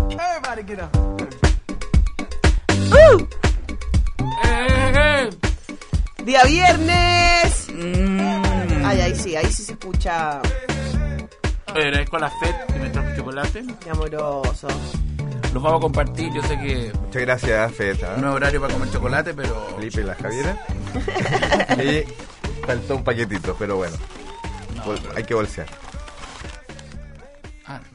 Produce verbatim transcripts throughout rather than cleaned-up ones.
Everybody get up. Uh. Día viernes. Mm. Ay, ahí sí, ahí sí se escucha. Agradezco a la F E D que me trajo chocolate. Qué amoroso. Los vamos a compartir. Yo sé que Muchas gracias, F E D. ¿eh? no es horario para comer chocolate, pero Felipe y la Javiera. Y faltó un paquetito, pero bueno. no, Bol- pero- hay que bolsear. Ah,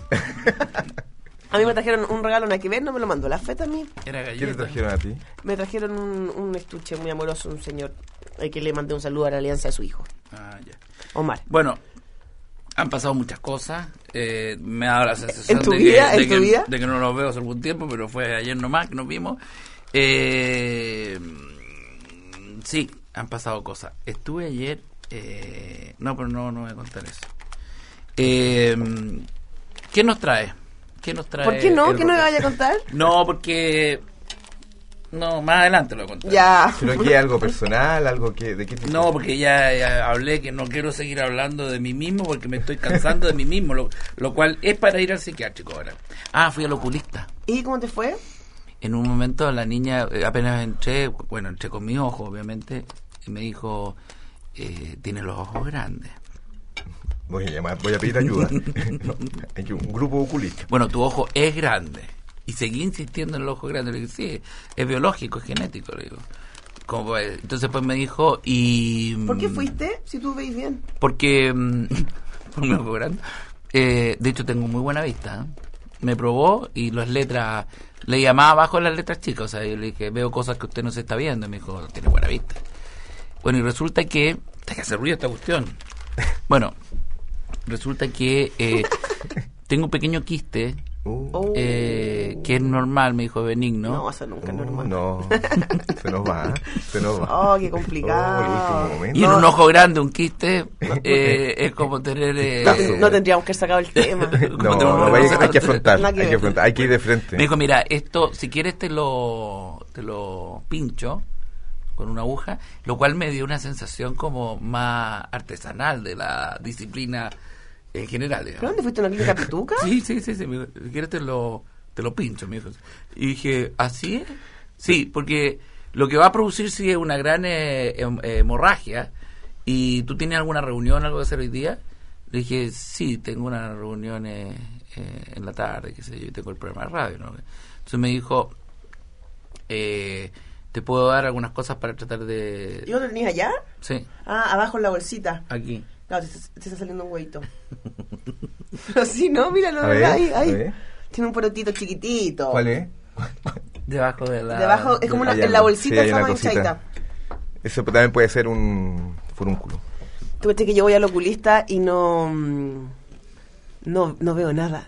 A mí me trajeron un regalo, nada que ver, no me lo mandó la feta a mí. era ¿Qué te galleta. trajeron a ti? Me trajeron un, un estuche muy amoroso, un señor al que le mandé un saludo a la alianza de su hijo, Ah, ya. Omar. Bueno, han pasado muchas cosas. Eh, me ha dado la sensación ¿En tu de, vida? que, de, ¿En tu que, vida? de que no los veo hace algún tiempo, pero fue ayer nomás que nos vimos. Eh, sí, han pasado cosas. Estuve ayer... Eh, no, pero no, no voy a contar eso. Eh, ¿Qué nos trae? ¿Qué nos trae? ¿Por qué no? el ¿Qué no me rock? vaya a contar? No, porque... No, más adelante lo voy a contar. Ya. ¿Pero qué? ¿Algo personal? ¿Algo que, de qué tipo? No, porque ya, ya hablé que no quiero seguir hablando de mí mismo porque me estoy cansando de mí mismo, lo, lo cual es para ir al psiquiátrico ahora. Ah, fui al oculista. ¿Y cómo te fue? En un momento la niña, eh, apenas entré, bueno, entré con mi ojo, obviamente, y me dijo, eh, tiene los ojos grandes. Voy a llamar, voy a pedir ayuda. No, hay que- un grupo oculista. Bueno, tu ojo es grande. Y seguí insistiendo en el ojo grande. Le dije, sí, es biológico, es genético, le digo. Como, pues, entonces pues me dijo, y... ¿Por qué fuiste? Si tú veis bien. Porque, mm, por mi ojo grande. Eh, de hecho, tengo muy buena vista. ¿eh? Me probó y las letras, le llamaba abajo las letras chicas. O sea, yo le dije, veo cosas que usted no se está viendo. Y me dijo, tiene buena vista. Bueno, y resulta que... Hay que hacer ruido esta cuestión. Bueno, resulta que eh, tengo un pequeño quiste... Uh, Oh. Eh, que es normal, me dijo, benigno. No, eso nunca es uh, normal. no, se nos va, se nos va. Oh, qué Oh, complicado. el último momento. Y en No. un ojo grande, un quiste, eh, es como tener... eh, No, ten- no tendríamos que haber sacado el tema. No, no, hay, hay que afrontar, Nada hay que que ver. afrontar, hay que ir de frente. Me dijo, mira, esto, si quieres te lo, te lo pincho con una aguja, lo cual me dio una sensación como más artesanal de la disciplina en general, digamos. ¿Pero dónde fuiste? ¿A una clínica pituca? Sí, sí, sí, sí, me dijo, si quieres te lo, te lo pincho, me dijo. Y dije, ¿así es? Sí, porque lo que va a producir sí es una gran eh, hem- eh, hemorragia. ¿Y tú tienes alguna reunión, algo que hacer hoy día? Le dije, sí, tengo una reunión eh, eh, en la tarde, qué sé yo, y tengo el programa de radio, ¿no? Entonces me dijo, eh, te puedo dar algunas cosas para tratar de... ¿Y dónde lo tenías allá? Sí, Ah, abajo en la bolsita. aquí. Claro, te, te está saliendo un huevito. Pero sí, ¿no? Míralo, A ¿verdad? ver, Ahí, ahí. a ver. Tiene un porotito chiquitito. ¿Cuál es? Debajo de la... Debajo, es como una, Allá en la no. bolsita Sí, hay esa una manchadita. cosita. Eso también puede ser un furúnculo. Tú ves que yo voy al oculista y no, mm, no no veo nada.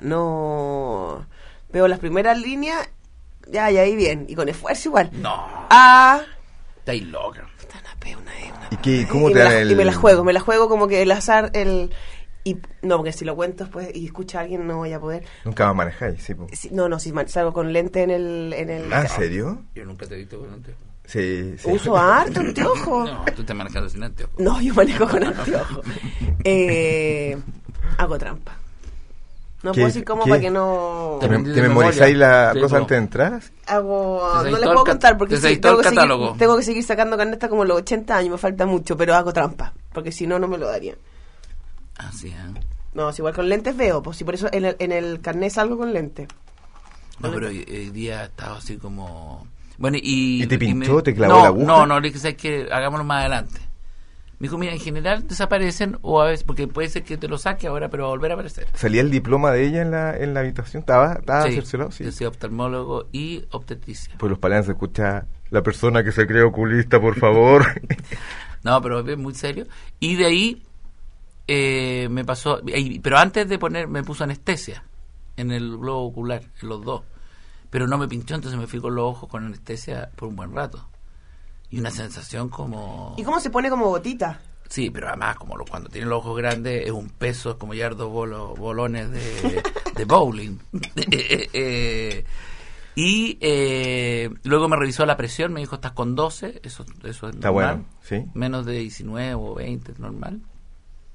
No veo las primeras líneas, ya, y ahí bien. Y con esfuerzo igual. No, Ah, estáis loca. puta, una pe, una E, una ¿Y qué, cómo y te me, dan la, el...? y me la juego, me la juego como que el azar, el... Y, no, porque si lo cuento después y escucha a alguien no voy a poder. Nunca más manejáis, sí. po. Si- no, no, si man- salgo con lente en el... En el Ah, ¿en serio? Yo nunca te he visto con anteojos. Sí, sí. Uso harto anteojos. No, tú estás manejando sin anteojos. No, yo manejo con anteojos. Eh, hago trampa. No ¿Qué- puedo decir cómo qué? para que no... ¿Te, Te aprendí te de memorizáis memoria. la Sí, cosa po. antes de entrar? Hago... Te No sabes les todo puedo el cat- contar porque te sí, sabes todo tengo, el que seguir, catálogo. tengo que seguir sacando carnet hasta como los ochenta años, me falta mucho, pero hago trampa, porque si no, no me lo daría. Ah, sí, ¿eh? No, si igual con lentes veo, pues si por eso en el, en el carnet salgo con lentes. No, pero hoy, hoy día estaba así como... Bueno, y... ¿Y te y pinchó? me- ¿Te clavó no, la aguja? No, no, le dije, ¿sabes qué? Hagámoslo más adelante. Me dijo, mira, en general desaparecen o a veces... Porque puede ser que te lo saque ahora, pero va a volver a aparecer. ¿Salía el diploma de ella en la, en la habitación? ¿Estaba, estaba Sí, cerciorado? Sí. yo soy oftalmólogo y obstetricia. Pues los palanes se escucha la persona que se cree oculista, por favor. No, pero es muy serio. Y de ahí eh, me pasó... y- Pero antes de poner, me puso anestesia en el globo ocular, en los dos. Pero no me pinchó, entonces me fui con los ojos con anestesia por un buen rato. Y una sensación como... ¿Y cómo se pone como gotita? Sí, pero además, como lo, cuando tienen los ojos grandes, es un peso, es como llevar dos bolo- bolones de, de bowling. Eh, eh, y eh, luego me revisó la presión, me dijo, estás con doce, eso, eso es Está normal. bueno, sí. Menos de diecinueve o veinte es normal.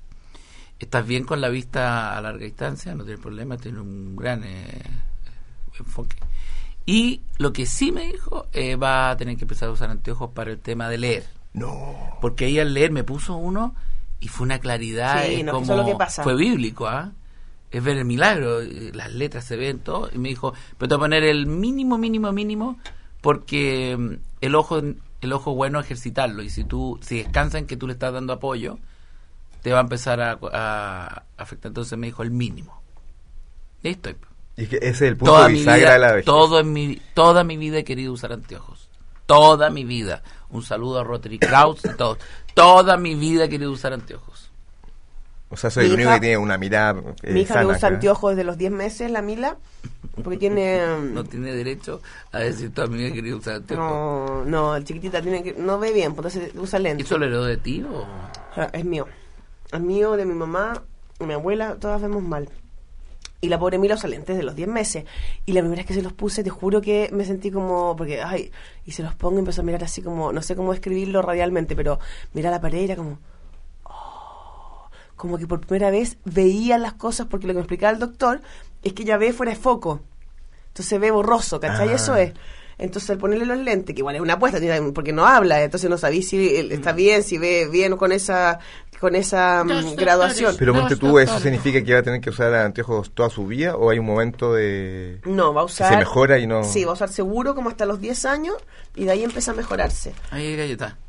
Estás bien con la vista a larga distancia, no tienes problema, tienes un gran... Eh, enfoque. Y lo que sí me dijo, eh, va a tener que empezar a usar anteojos para el tema de leer. No. Porque ella al leer me puso uno y fue una claridad, Sí, es no, como, eso es lo que pasa. fue bíblico, ¿ah? Es ver el milagro, eh, las letras se ven, todo. Y me dijo, pero te voy a poner el mínimo, mínimo, mínimo, porque mm, el ojo el ojo bueno ejercitarlo. Y si tú, si descansa en que tú le estás dando apoyo, te va a empezar a, a afectar. Entonces me dijo el mínimo. Y ahí estoy. Y es que ese es el punto Toda de mi bisagra vida, de la vejez. todo en mi, toda mi vida he querido usar anteojos. Toda mi vida. Un saludo a Rotary Kraus y todo. Toda mi vida he querido usar anteojos. O sea, soy Mi el único hija- que tiene una mirada eh, Mi hija sana me usa acá. anteojos desde los diez meses, la Mila, porque tiene... No tiene derecho a decir toda mi vida he querido usar anteojos. No, no, el chiquitita tiene que, no ve bien, pues entonces usa lentes. ¿Eso lo heredó de ti o...? Ah, es mío. Es mío, de mi mamá, de mi abuela, todas vemos mal. Y la pobre Mila usa lentes de los diez meses. Y la primera vez que se los puse, te juro que me sentí como... Porque, ay, y se los pongo y empezó a mirar así como... No sé cómo describirlo radialmente, pero mira la pared y era como... oh, como que por primera vez veía las cosas, porque lo que me explicaba el doctor es que ella ve fuera de foco. Entonces ve borroso, ¿cachai? Ah. Eso es. Entonces al ponerle los lentes, que igual es una apuesta, tiene- porque no habla, entonces no sabéis si él está bien, si ve bien con esa con esa mm, graduación. Pero No, ponte está tú, ¿eso claro. significa que va a tener que usar anteojos toda su vida o hay un momento de... No, va a usar... se mejora y no- Sí, va a usar seguro como hasta los diez años y de ahí empieza a mejorarse. Ahí galleta.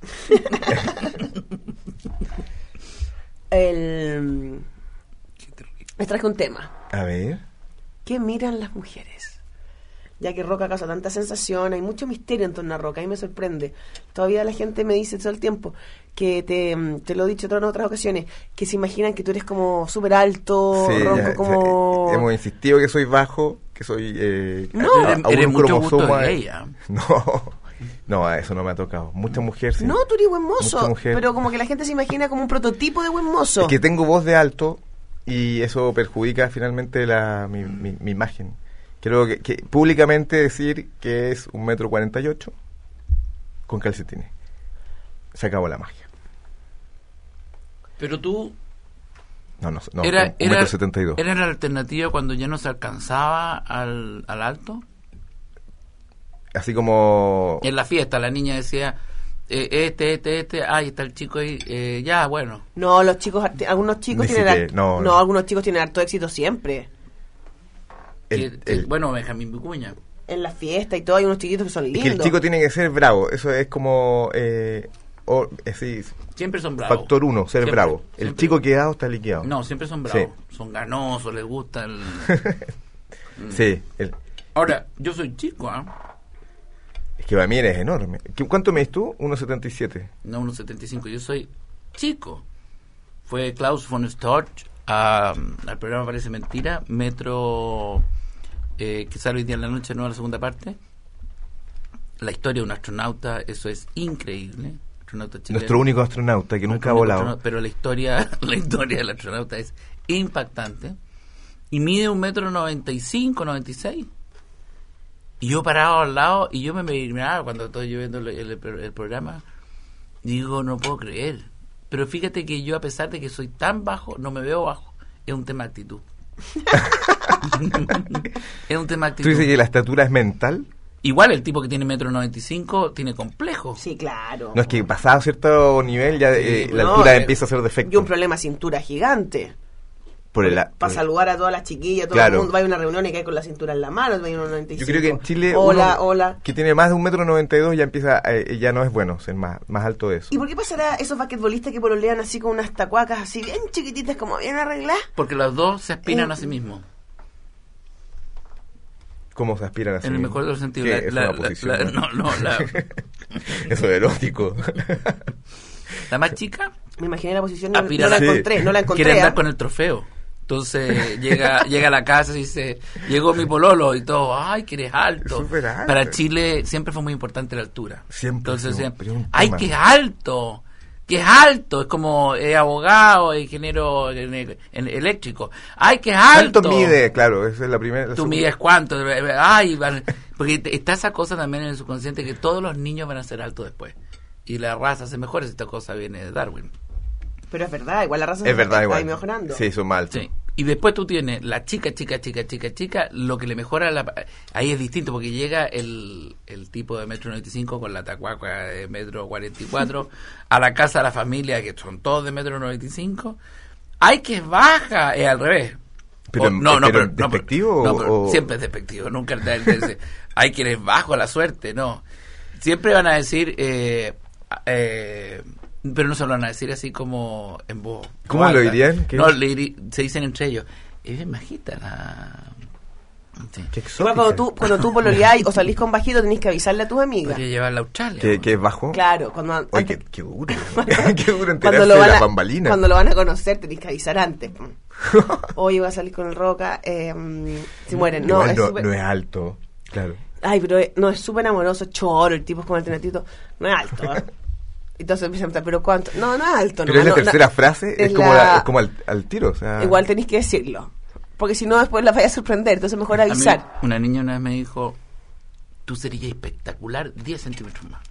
El... Qué terrible. Les traje un tema. A ver... ¿Qué miran las mujeres? Ya que Roca causa tanta sensación, hay mucho misterio en torno a Roca, a mí me sorprende. Todavía la gente me dice todo el tiempo, que te, te lo he dicho en otras ocasiones, que se imaginan que tú eres como súper alto, Sí, ronco ya, como... ya, hemos insistido que soy bajo, que soy... Eh, No. a- Eres, a un eres mucho gusto cromosoma- de gay, ¿ah? No, no, a eso no me ha tocado. Mucha mujer, sí. No, tú eres buen Mucha mozo, mujer. pero como que la gente se imagina como un prototipo de buen mozo. Es que tengo voz de alto y eso perjudica finalmente la, mi, mi, mi imagen. Creo que, que públicamente decir que es un metro cuarenta y ocho con calcetines. Se acabó la magia. Pero tú... No, no, no, era, un era, metro setenta y dos. ¿Era la alternativa cuando ya no se alcanzaba al, al alto? Así como... En la fiesta la niña decía, eh, este, este, este, ay, está el chico ahí, eh, ya, bueno. No, los chicos, arti- algunos chicos Ni tienen... siquiera, har- no, no, no. algunos chicos tienen harto éxito siempre. el- Que- el- bueno, Benjamín Vicuña. En la fiesta y todo, hay unos chiquitos que son es lindos. que el chico tiene que ser bravo. Eso es como... Eh, o- es decir, Siempre son bravos. factor uno, ser Siempre, bravo. El siempre. chico quedado está liquidado. No, siempre son bravos. Son ganosos, les gusta el... Sí, el- Ahora, yo soy chico, ¿ah? es que para mí eres enorme. ¿Qué- ¿Cuánto me tú? uno setenta y siete. No, uno setenta y cinco, yo soy chico. Fue Klaus von Storch a- al programa Parece Mentira, Metro, eh, que sale hoy día en la noche, no la segunda parte. La historia de un astronauta, eso es increíble. Astronauta chileno. Nuestro único astronauta que nunca ha Nuestro único volado. astronauta, pero la historia, la historia del astronauta es impactante. Y mide un metro noventa y cinco, noventa y seis. Y yo parado al lado, y yo me miraba cuando estoy yo viendo el, el- el programa, digo, no puedo creer. Pero fíjate que yo, a pesar de que soy tan bajo, no me veo bajo. Es un tema de actitud. Es un tema de ¿Tú actitud. dices que la estatura es mental? Igual el tipo que tiene metro noventa y cinco tiene complejo. Sí, claro. No, es que pasado cierto nivel ya eh, Sí, la no, altura eh, empieza a ser defecto. Y un problema de cintura gigante. por el, Para por- saludar a todas las chiquillas, todo Claro. el mundo va a una reunión y cae con la cintura en la mano, va a uno noventa y Yo cinco. creo que en Chile Hola, uno hola. que tiene más de un metro noventa y dos ya empieza, eh, ya no es bueno ser más, más alto de eso. ¿Y por qué pasará esos basquetbolistas que pololean así con unas tacuacas así bien chiquititas, como bien arregladas? Porque los dos se aspiran Eh, a sí mismos. ¿Cómo se aspiran así? En el mejor de los sentidos. ¿Qué? La- Es la- una la- posición, la- no, no, la, Eso es erótico. la más chica Me imaginé la posición, no, Aspira no la sí. encontré, no la encontré. quiere andar ¿ah? con el trofeo. Entonces llega llega a la casa y dice, llegó mi pololo y todo, ay, que eres alto. Súper alto. Para Chile siempre fue muy importante la altura. Siempre, Entonces sí, decían, pero es un ay, tema. que es alto, que es alto. Es como es abogado, es ingeniero en- en- eléctrico. Ay, que es alto. ¿Cuánto mide? Claro, esa es la primera. la Tú segunda. mides cuánto. Ay, van- porque te- está esa cosa también en el subconsciente que todos los niños van a ser altos después. Y la raza se mejora. Esta cosa viene de Darwin. Pero es verdad, igual la raza Es verdad, está igual. ahí mejorando. Sí, son mal. Sí. Y después tú tienes la chica, chica, chica, chica, chica, lo que le mejora, la, ahí es distinto, porque llega el, el tipo de metro noventa y cinco con la tacuaca de metro cuarenta y cuatro a la casa de la familia, que son todos de metro noventa y cinco. Hay que es baja, es al revés. Pero, O- no, no, pero pero, no, ¿despectivo pero- no, pero o- siempre es despectivo, nunca te te dice, hay que eres bajo la suerte, no. Siempre van a decir, eh, eh, pero no se lo van a decir así como en voz. ¿Cómo alta. lo dirían? ¿Qué? No, le diri- se dicen entre ellos, es bien bajita la... Sí. Qué Igual cuando tú, cuando tú pololeás o salís con bajito, tenés que avisarle a tus amigas. Podría llevarla a Australia. ¿Que, ¿no? que es bajo? Claro, cuando Oye, antes- qué, qué duro. Qué duro cuando enterarse lo, de van la a, bambalina. cuando lo van a conocer tenés que avisar antes. Hoy voy a salir con el Roca, eh, si mueren. No, Igual es no, súper- no es alto, claro. Ay, pero eh, no, es súper amoroso, choro, el tipo es como alternatito. No es alto, ¿eh? Entonces empiezan a preguntar, ¿pero cuánto? No, no es alto. Pero nomás, es la no, tercera no, frase, es, es como, la- la- es como al, al tiro. O sea, Igual tenéis que decirlo. Porque si no, después la vaya a sorprender. Entonces mejor A mí, avisar. una niña una vez me dijo, tú serías espectacular diez centímetros más.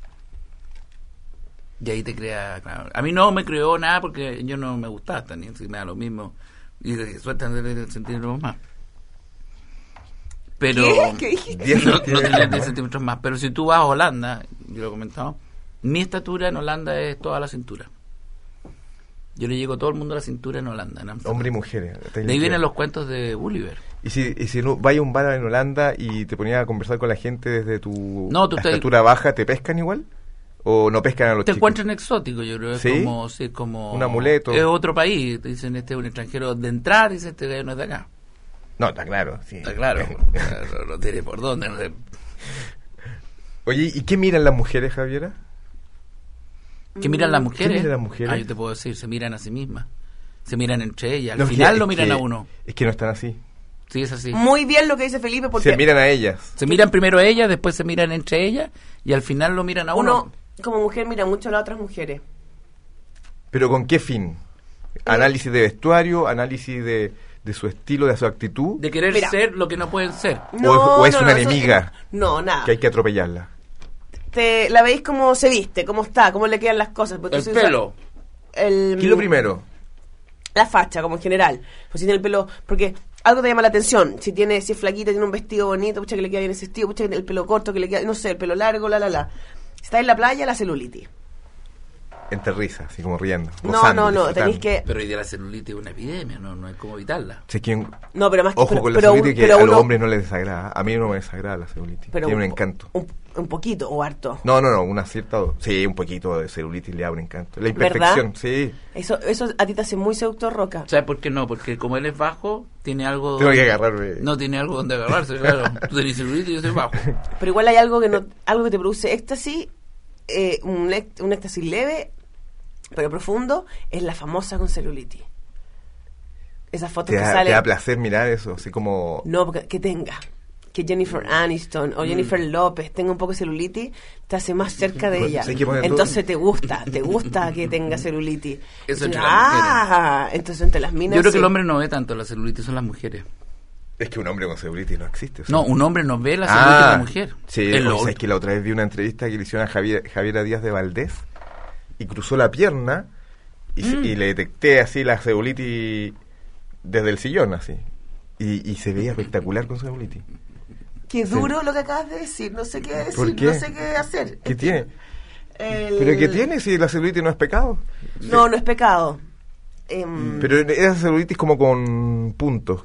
Y ahí te crea, claro. A mí no me creó nada porque yo no me gustaba también, si me da lo mismo. Y de suerte de diez centímetros más. Pero ¿Qué? ¿Qué dijiste? diez no, no centímetros tenía más. diez centímetros más. Pero si tú vas a Holanda, yo lo he comentado, mi estatura en Holanda es toda la cintura. Yo le llego a todo el mundo a la cintura en Holanda. En Ámsterdam. Hombre y mujeres. De ahí vienen los cuentos de Gulliver. Y si, y si no, vaya a un bar en Holanda y te ponías a conversar con la gente desde tu No, tú te- estatura baja, ¿te pescan igual? ¿O no pescan a los Te chicos? encuentran exótico, yo creo. Es ¿Sí? como, sí, es como... Un amuleto. Es otro país. Te dicen, este es un extranjero de entrada, dicen, este gallo no es de acá. No, está claro. Sí. Está claro. no, no tiene por dónde. No sé. Oye, ¿y qué miran las mujeres, Javiera? ¿Qué miran las mujeres? miran las mujeres? Ah, yo te puedo decir, se miran a sí mismas. Se miran entre ellas. Al No, es final que- lo es miran que- a uno. Es que no están así. Sí, es así. Muy bien lo que dice Felipe, porque Se miran a ellas. Se miran primero a ellas, después se miran entre ellas y al final lo miran a uno. uno, como mujer, mira mucho a las otras mujeres. ¿Pero con qué fin? ¿Análisis de vestuario? ¿Análisis de, de su estilo, de su actitud? De querer Mira. ser lo que no pueden ser. ¿O es- o es una eso- enemiga? No, nada. Que hay que atropellarla. Te, la veis cómo se viste, cómo está, cómo le quedan las cosas. porque El tú sí usas- pelo. El, ¿Qué es lo primero? La facha, como en general. Pues si tiene el pelo, porque algo te llama la atención. Si tiene, si es flaquita, tiene un vestido bonito, pucha que le queda bien ese vestido, pucha que el pelo corto, que le queda, no sé, el pelo largo, la la la. Si está en la playa, la celulitis. Entre risas, así como riendo. No, gozando, no, no, disfrutando. tenéis que. Pero hoy día la celulitis es una epidemia, no, no hay cómo evitarla. Sé que un- No, pero más que. Ojo pero, con la pero celulitis, un- que pero a los uno- hombres no les desagrada. A mí no me desagrada la celulitis. pero Tiene un po- encanto. Un, un poquito o harto. No, no, no, una cierta... do- Sí, un poquito de celulitis le da un encanto. La imperfección, sí. Eso, eso a ti te hace muy seductor, Roca. ¿Sabes por qué no? Porque como él es bajo, tiene algo... Tengo donde- que agarrarme. No, tiene algo donde agarrarse, claro. Tú tenés celulitis y yo soy bajo. Pero igual hay algo que no, algo que te produce éxtasis, eh, un, éct- un éxtasis leve, pero profundo, es la famosa con celulitis. Esas fotos Te que da, te salen. da placer mirar eso, así como... No, porque que tenga. Que Jennifer Aniston o Jennifer López tenga un poco de celulitis, te hace más cerca de Pues, ella. hay que ponerlo- Entonces te gusta, te gusta que tenga celulitis. Eso Entonces, entre las ah, entonces entre las minas. Yo creo que sí. el hombre no ve tanto la celulitis, son las mujeres. Es que un hombre con celulitis no existe. o sea. No, un hombre no ve la celulitis de Ah, la mujer. sí, Es lo o sea, es último. que la otra vez vi una entrevista que le hicieron a Javier, Javiera Díaz de Valdés y cruzó la pierna y, se- Mm. y le detecté así la celulitis desde el sillón, así. Y, y se veía espectacular con celulitis. Qué Sí. duro lo que acabas de decir, no sé qué decir, ¿Por qué? no sé qué hacer. ¿Qué tiene? El- ¿Pero qué tiene si la celulitis no es pecado? No, no es pecado. Em, Pero esa celulitis como con puntos.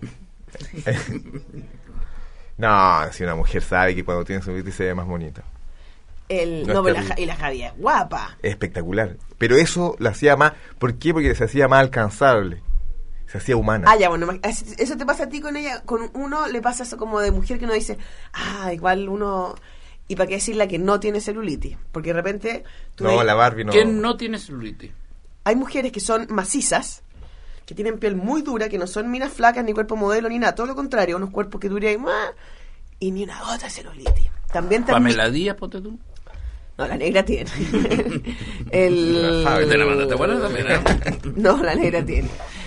No, si una mujer sabe que cuando tiene celulitis se ve más bonita. el, no no, es pero la, terrible. Ja- y la Javi es guapa. Es espectacular. Pero eso la hacía más... ¿Por qué? Porque se hacía más alcanzable. Se hacía humana. Ah, ya, bueno, ma- es- eso te pasa a ti con ella, con uno le pasa eso como de mujer que uno dice, ah, igual uno... ¿Y para qué decirle que no tiene celulitis? Porque de repente... tú No, ves- la Barbie no. ¿Quién no tiene celulitis? Hay mujeres que son macizas, que tienen piel muy dura, que no son minas flacas, ni cuerpo modelo, ni nada. Todo lo contrario, unos cuerpos que duran y más, y ni una gota de celulitis. También también... Pamela Díaz, ponte tú. No, la negra tiene. el... La Fabi te la mandaste, bueno, también, ¿eh? No, la negra tiene.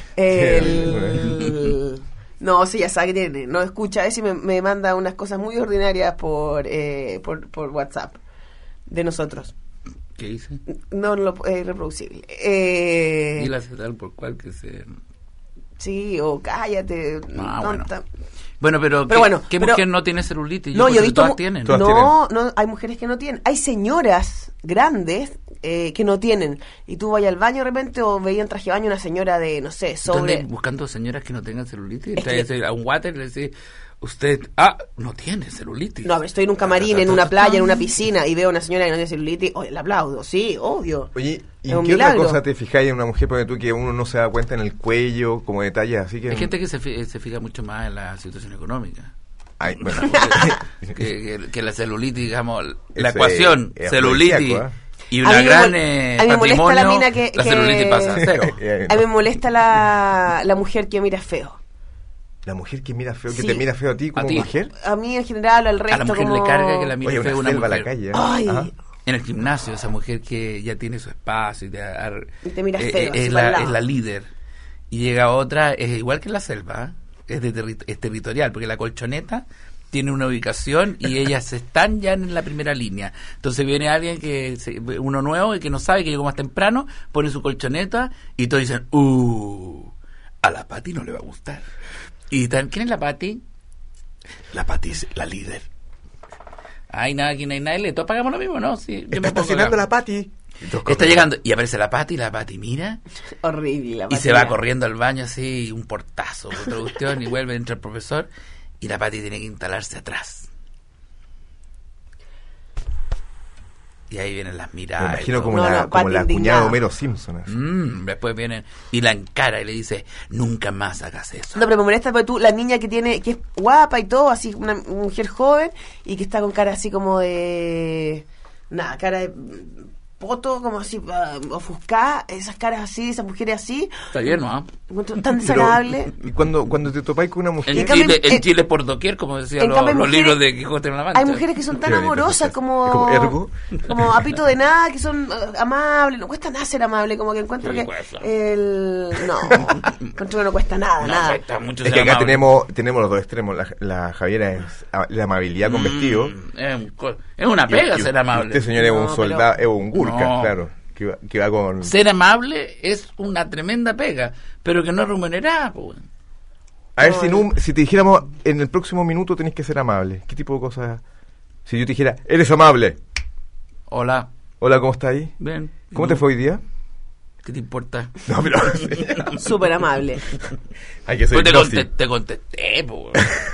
El... No, sí, ya sabe que tiene. No escucha eso y me, me manda unas cosas muy ordinarias por, eh, por, por WhatsApp de nosotros. ¿Qué hice? No, no lo es reproducible. Eh, Y la tal por cual que se... Sí, o cállate. Ah, no, bueno. ta- Bueno, pero, Pero ¿qué, bueno, ¿qué pero- mujer no tiene celulitis? No, yo he creo que visto... todas mu- tienen. Todas no, no, hay mujeres que no tienen. Hay señoras grandes eh, que no tienen. Y tú vas al baño de repente o veías en traje de baño una señora de, no sé, ¿Dónde sobre... buscando señoras que no tengan celulitis? Es que- Entonces, a un water y le decís, usted, ah, no tiene celulitis. No, a ver, estoy en un camarín, en una playa, en una piscina y veo a una señora que no tiene celulitis. Oye, le aplaudo, sí, obvio. Oye, ¿y Es en un qué milagro. otra cosa te fijáis en una mujer? Porque tú que uno no se da cuenta en el cuello, como detalles así que... Hay gente que se, fi- se fija mucho más en la situación económica. Ay, bueno, que, que- que la celulitis, digamos, la Ese ecuación, es celulitis afrodisíaco, ¿eh? y A una mí me gran mol- eh, a mí me molesta la patrimonio, mina que- la que- celulitis pasa a cero. A mí me molesta la, la mujer que mira feo. La mujer que mira feo, que Sí. te mira feo a ti como ti. mujer. A mí en general, al resto A la mujer como... le carga que la mire Oye, una feo una selva a mujer. la calle. ¿eh? Ay, Ajá. En el gimnasio, esa mujer que ya tiene su espacio y te, ar- Y te mira eh, feo, eh, así es, para el la, lado. es la líder. Y llega otra, es igual que en la selva, ¿eh? es, de terri- es territorial, porque la colchoneta tiene una ubicación y ellas están ya en la primera línea. Entonces viene alguien que se- uno nuevo y que no sabe, que llegó más temprano, pone su colchoneta y todos dicen, uh, a la Pati no le va a gustar. Y están, ¿quién es la Pati? La Pati es la líder. Ay, nada, aquí no hay nadie, todos pagamos lo mismo, ¿no? Sí, yo Está me pongo estacionando acá. la Pati. Está llegando y aparece la Pati y la Pati mira horrible. La y se patilla. va corriendo al baño así, un portazo, otra cuestión, y vuelve, entra el profesor y la Pati tiene que instalarse atrás. Y ahí vienen las Me miradas. y imagino todo. como No, la, no, como Pati la indignada. cuñada de Homero Simpson. así. Mm, después vienen y la encara y le dice, nunca más hagas eso. No, pero me molesta porque tú, la niña que tiene, que es guapa y todo, así, una mujer joven, y que está con cara así como de... Nada, cara de poto, como así, uh, ofuscada, esas caras así, esas mujeres así, Está lleno, ¿ah? encuentro tan Pero, desagradable. y cuando, cuando te topáis con una mujer... En, En cambio, Chile, en en- Chile por doquier, como decían en los, cambio, hay los mujeres- libros de Quijote en la Mancha. Hay mujeres que son tan Qué bonito amorosas escuchar. como... ¿Como ergo? Como apito de nada, que son uh, amables, no cuesta nada ser amable, como que encuentro Sí, que cuesta. el... No, encuentro que no cuesta nada, No, nada. cuesta mucho Es ser que acá amable. tenemos, tenemos los dos extremos. La, la Javiera es a- la amabilidad con Mm, vestido. Es, un co- es una pega Y- y- ser y amable. Usted, señor, es No, un pero- soldado, es un gurka, No. claro. Que va, que va con... Ser amable es una tremenda pega, pero que no es remunerada. Pues. A ver, No, si, en un- si te dijéramos, en el próximo minuto tenés que ser amable. ¿Qué tipo de cosas? Si yo te dijera, eres amable. Hola, Hola, ¿cómo estás ahí? ven. ¿Cómo te fue hoy día? ¿Qué te importa? No, pero... Súper amable. Hay que ser Pues te, dócil. conte- te contesté, pues.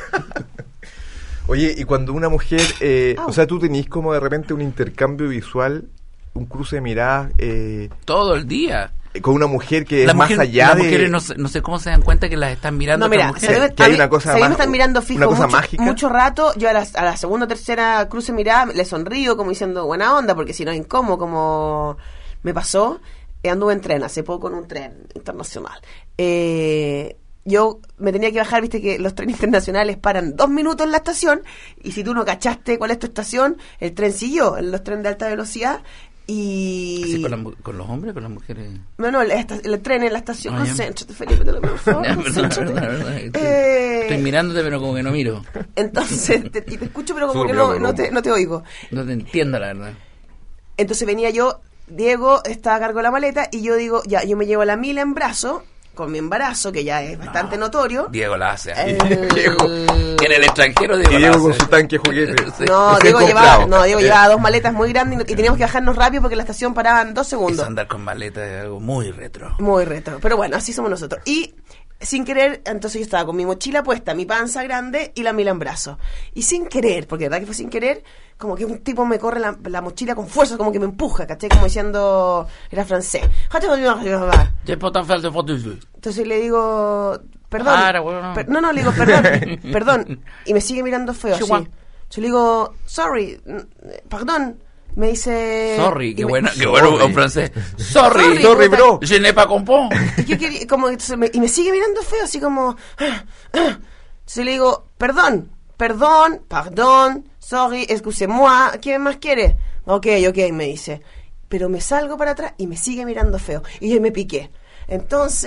Oye, y cuando una mujer... eh, Au. o sea, tú tenés como de repente un intercambio visual, un cruce de miradas eh, Todo el día. con una mujer que La es mujer- más allá las de... mujeres no, sé- no sé cómo se dan cuenta que las están mirando No, mira, otras se me, mujeres. que hay a mí- una cosa si a mí me más- están mirando fijo una cosa mucho, mágica. mucho rato, yo a la, a la segunda o tercera cruce mirada le sonrío como diciendo buena onda, porque si no es incómodo, como me pasó, eh, anduve en tren hace poco en un tren internacional. Eh, yo me tenía que bajar, viste que los trenes internacionales paran dos minutos en la estación, y si tú no cachaste cuál es tu estación, el tren siguió, en los trenes de alta velocidad, y... ¿Así con, las mu- con los hombres, con las mujeres? No, no, el, esta- el tren en la estación. Ah, ya. Concéntrate, Felipe, te lo pido, por favor, No, verdad, concéntrate. verdad, verdad. Estoy, Eh, estoy mirándote, pero como que no miro. Entonces, te, y te escucho, pero como Solo que no, mirando no, te, rumbo. no te oigo. No te entiendo, la verdad. Entonces venía yo, Diego estaba a cargo de la maleta, y yo digo, ya, yo me llevo a la Mila en brazo, con mi embarazo, que ya es bastante No. notorio. Diego la hace. El- Diego. Que en el extranjero Diego Y la Diego hace. con su tanque juguete. Sí. No, Recién Diego llevaba, comprado. no, Diego Eh. llevaba dos maletas muy grandes y, y teníamos que bajarnos rápido porque la estación paraba en dos Eso segundos. andar con maleta es algo muy retro. Muy retro. Pero bueno, así somos nosotros. Y sin querer, entonces yo estaba con mi mochila puesta, mi panza grande y la Mila en brazo. Y sin querer, porque de verdad que fue sin querer, como que un tipo me corre la, la mochila con fuerza, como que me empuja, ¿cachai? Como diciendo, era francés. Je peux t'en faire des photos. Entonces le digo, perdón. Ah, era bueno. Per- no, no, le digo, perdón, perdón. Y me sigue mirando feo, así. Chihuahua. Yo le digo, sorry, mm, perdón. Me dice... Sorry, y qué me- bueno, qué bueno Sorry. un francés. Sorry, Sorry, sorry, puta. bro. Je n'ai pas compris. Y, yo quería- como, entonces me, y me sigue mirando feo, así como... ah, ah. Entonces le digo, perdón, perdón, perdón, sorry, excusez-moi, ¿qué más quiere? Ok, ok, me dice. Pero me salgo para atrás y me sigue mirando feo. Y yo me piqué. Entonces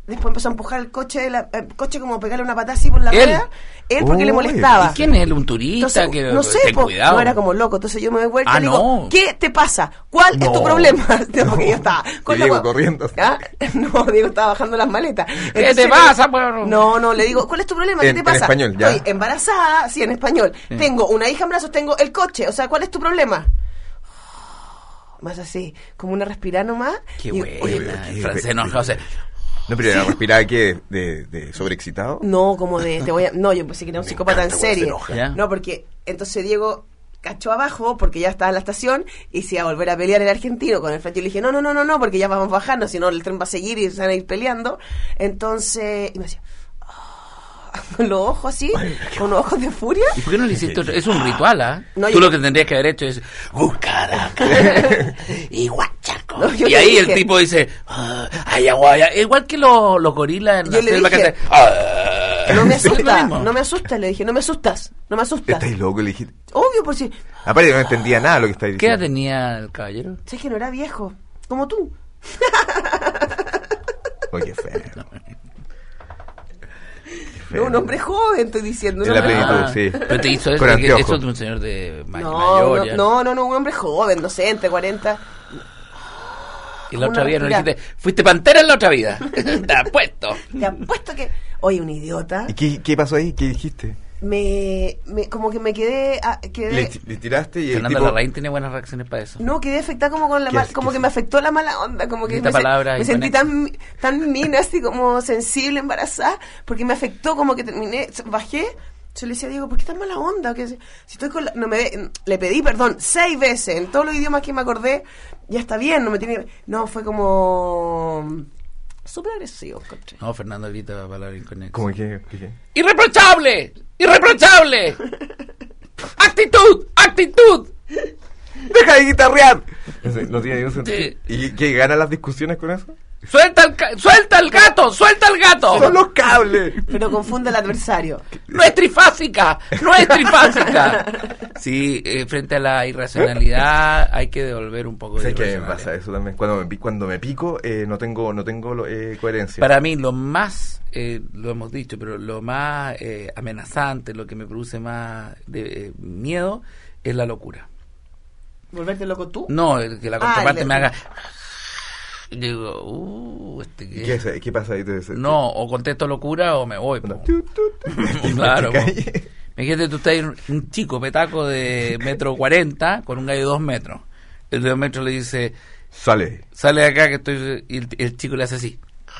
después empezó a empujar el coche, de la, el coche como pegarle una patada así por la ¿Él? rueda, él porque Uy. le molestaba. ¿Y quién es él? ¿Un turista? Entonces, que no sé, ten po, cuidado. no era como loco, entonces yo me doy vuelta Ah, y le digo, no. ¿qué te pasa? ¿Cuál es tu No. problema? Porque yo estaba Y la Diego gua- corriendo. ¿Ah? No, Diego estaba bajando las maletas. ¿Qué Entonces te le- pasa, pues? No, no, le digo, ¿cuál es tu problema? ¿Qué En- te en pasa? español, ya. Estoy embarazada, sí, en español. Sí. Tengo una hija en brazos, tengo el coche, o sea, ¿cuál es tu problema? Más así, como una respirar nomás. Qué y- buena. oye, El qué- francés no, José. No, pero era respirar que de, de sobreexcitado. no, como de, te voy a, no, yo pensé que era un Me psicópata en encanta cuando se serie. enoja. Ya. No, porque entonces Diego cachó abajo porque ya estaba en la estación y se iba a volver a pelear el argentino con el frente. Yo le dije, no, no, no, no, no, porque ya vamos bajando, si no el tren va a seguir y se van a ir peleando. Entonces, y me decía, "Ah", con los ojos así, con los ojos de furia. ¿Y por qué no le hiciste otro? Es un ritual, ¿ah? No, Tú yo- lo que tendrías que haber hecho es Gucaraca y guachaco. No, yo y le ahí el dije- tipo dice "Ah, ay, aguaya". Igual que los los gorilas en la Yo le selva que dije- hacen, "Ah". No me Sí, es lo asusta, mismo. no me asustas, le dije, no me asustas, no me asustas. Estáis loco, le dijiste. Obvio, por si, Aparte, no entendía nada de lo que estáis ¿Qué edad diciendo. tenía el caballero? sé que no era viejo, como tú. Oye, feo. No, un hombre joven, estoy diciendo. En un la hombre plenitud, joven. sí. Pero te hizo eso, Con que anteojos. eso es de un señor de ma- No, mayor. no, ya. no, no, no, un hombre joven, no sé, entre cuarenta. Y la otra una vida no le respira- dijiste, fuiste pantera en la otra vida. Te apuesto. Te apuesto que. Oye, un idiota. ¿Y qué, qué pasó ahí? ¿Qué dijiste? Me, me. Como que me quedé. ah, quedé Le, le tiraste y el Fernanda tipo... Larraín tiene buenas reacciones para eso. no, quedé afectada como con la ¿Qué mal- es- como qué que es? me afectó la mala onda, como que Necesita me, se- palabras me y sentí conecta. tan, tan mina, así como sensible, embarazada, porque me afectó, como que terminé, bajé, yo le decía a Diego, ¿por qué tan mala onda? Que si si estoy con la- no me ve- le pedí perdón seis veces, en todos los idiomas que me acordé, ya está bien, no me tiene, no, fue como súper agresivo, encontré. No, Fernando grita palabras inconexas. ¿Cómo que? ¿Qué, qué? ¡Irreprochable! ¡Irreprochable! ¡Actitud! ¡Actitud! ¡Deja de guitarrear! Ese, no tiene ningún sentido. Sí. ¿Y qué ganan las discusiones con eso? ¡Suelta el, ca- ¡Suelta el gato! ¡Suelta el gato! ¡Son los cables! Pero confunde al adversario. ¡No es trifásica! ¡No es trifásica! Sí, eh, frente a la irracionalidad hay que devolver un poco de ¿Sabes qué me irracionalidad. pasa eso también? Cuando me, pi- cuando me pico, eh, no tengo, no tengo lo- eh, coherencia. Para mí lo más, eh, lo hemos dicho, pero lo más eh, amenazante, lo que me produce más de, eh, miedo es la locura. ¿Volverte loco tú? No, el que la Ah, contraparte el- me haga... Y digo, uh, este ¿Y qué. ¿Qué, es- ¿Qué pasa ahí? Te- te- No, o contesto locura o me voy. Onda, po. tu, tu, tu. Claro. Te po. cae. Imagínate, tú estás en un chico petaco de metro cuarenta con un gallo de dos metros. El de dos metros le dice, Sale. sale de acá que estoy... Y el, el chico le hace así.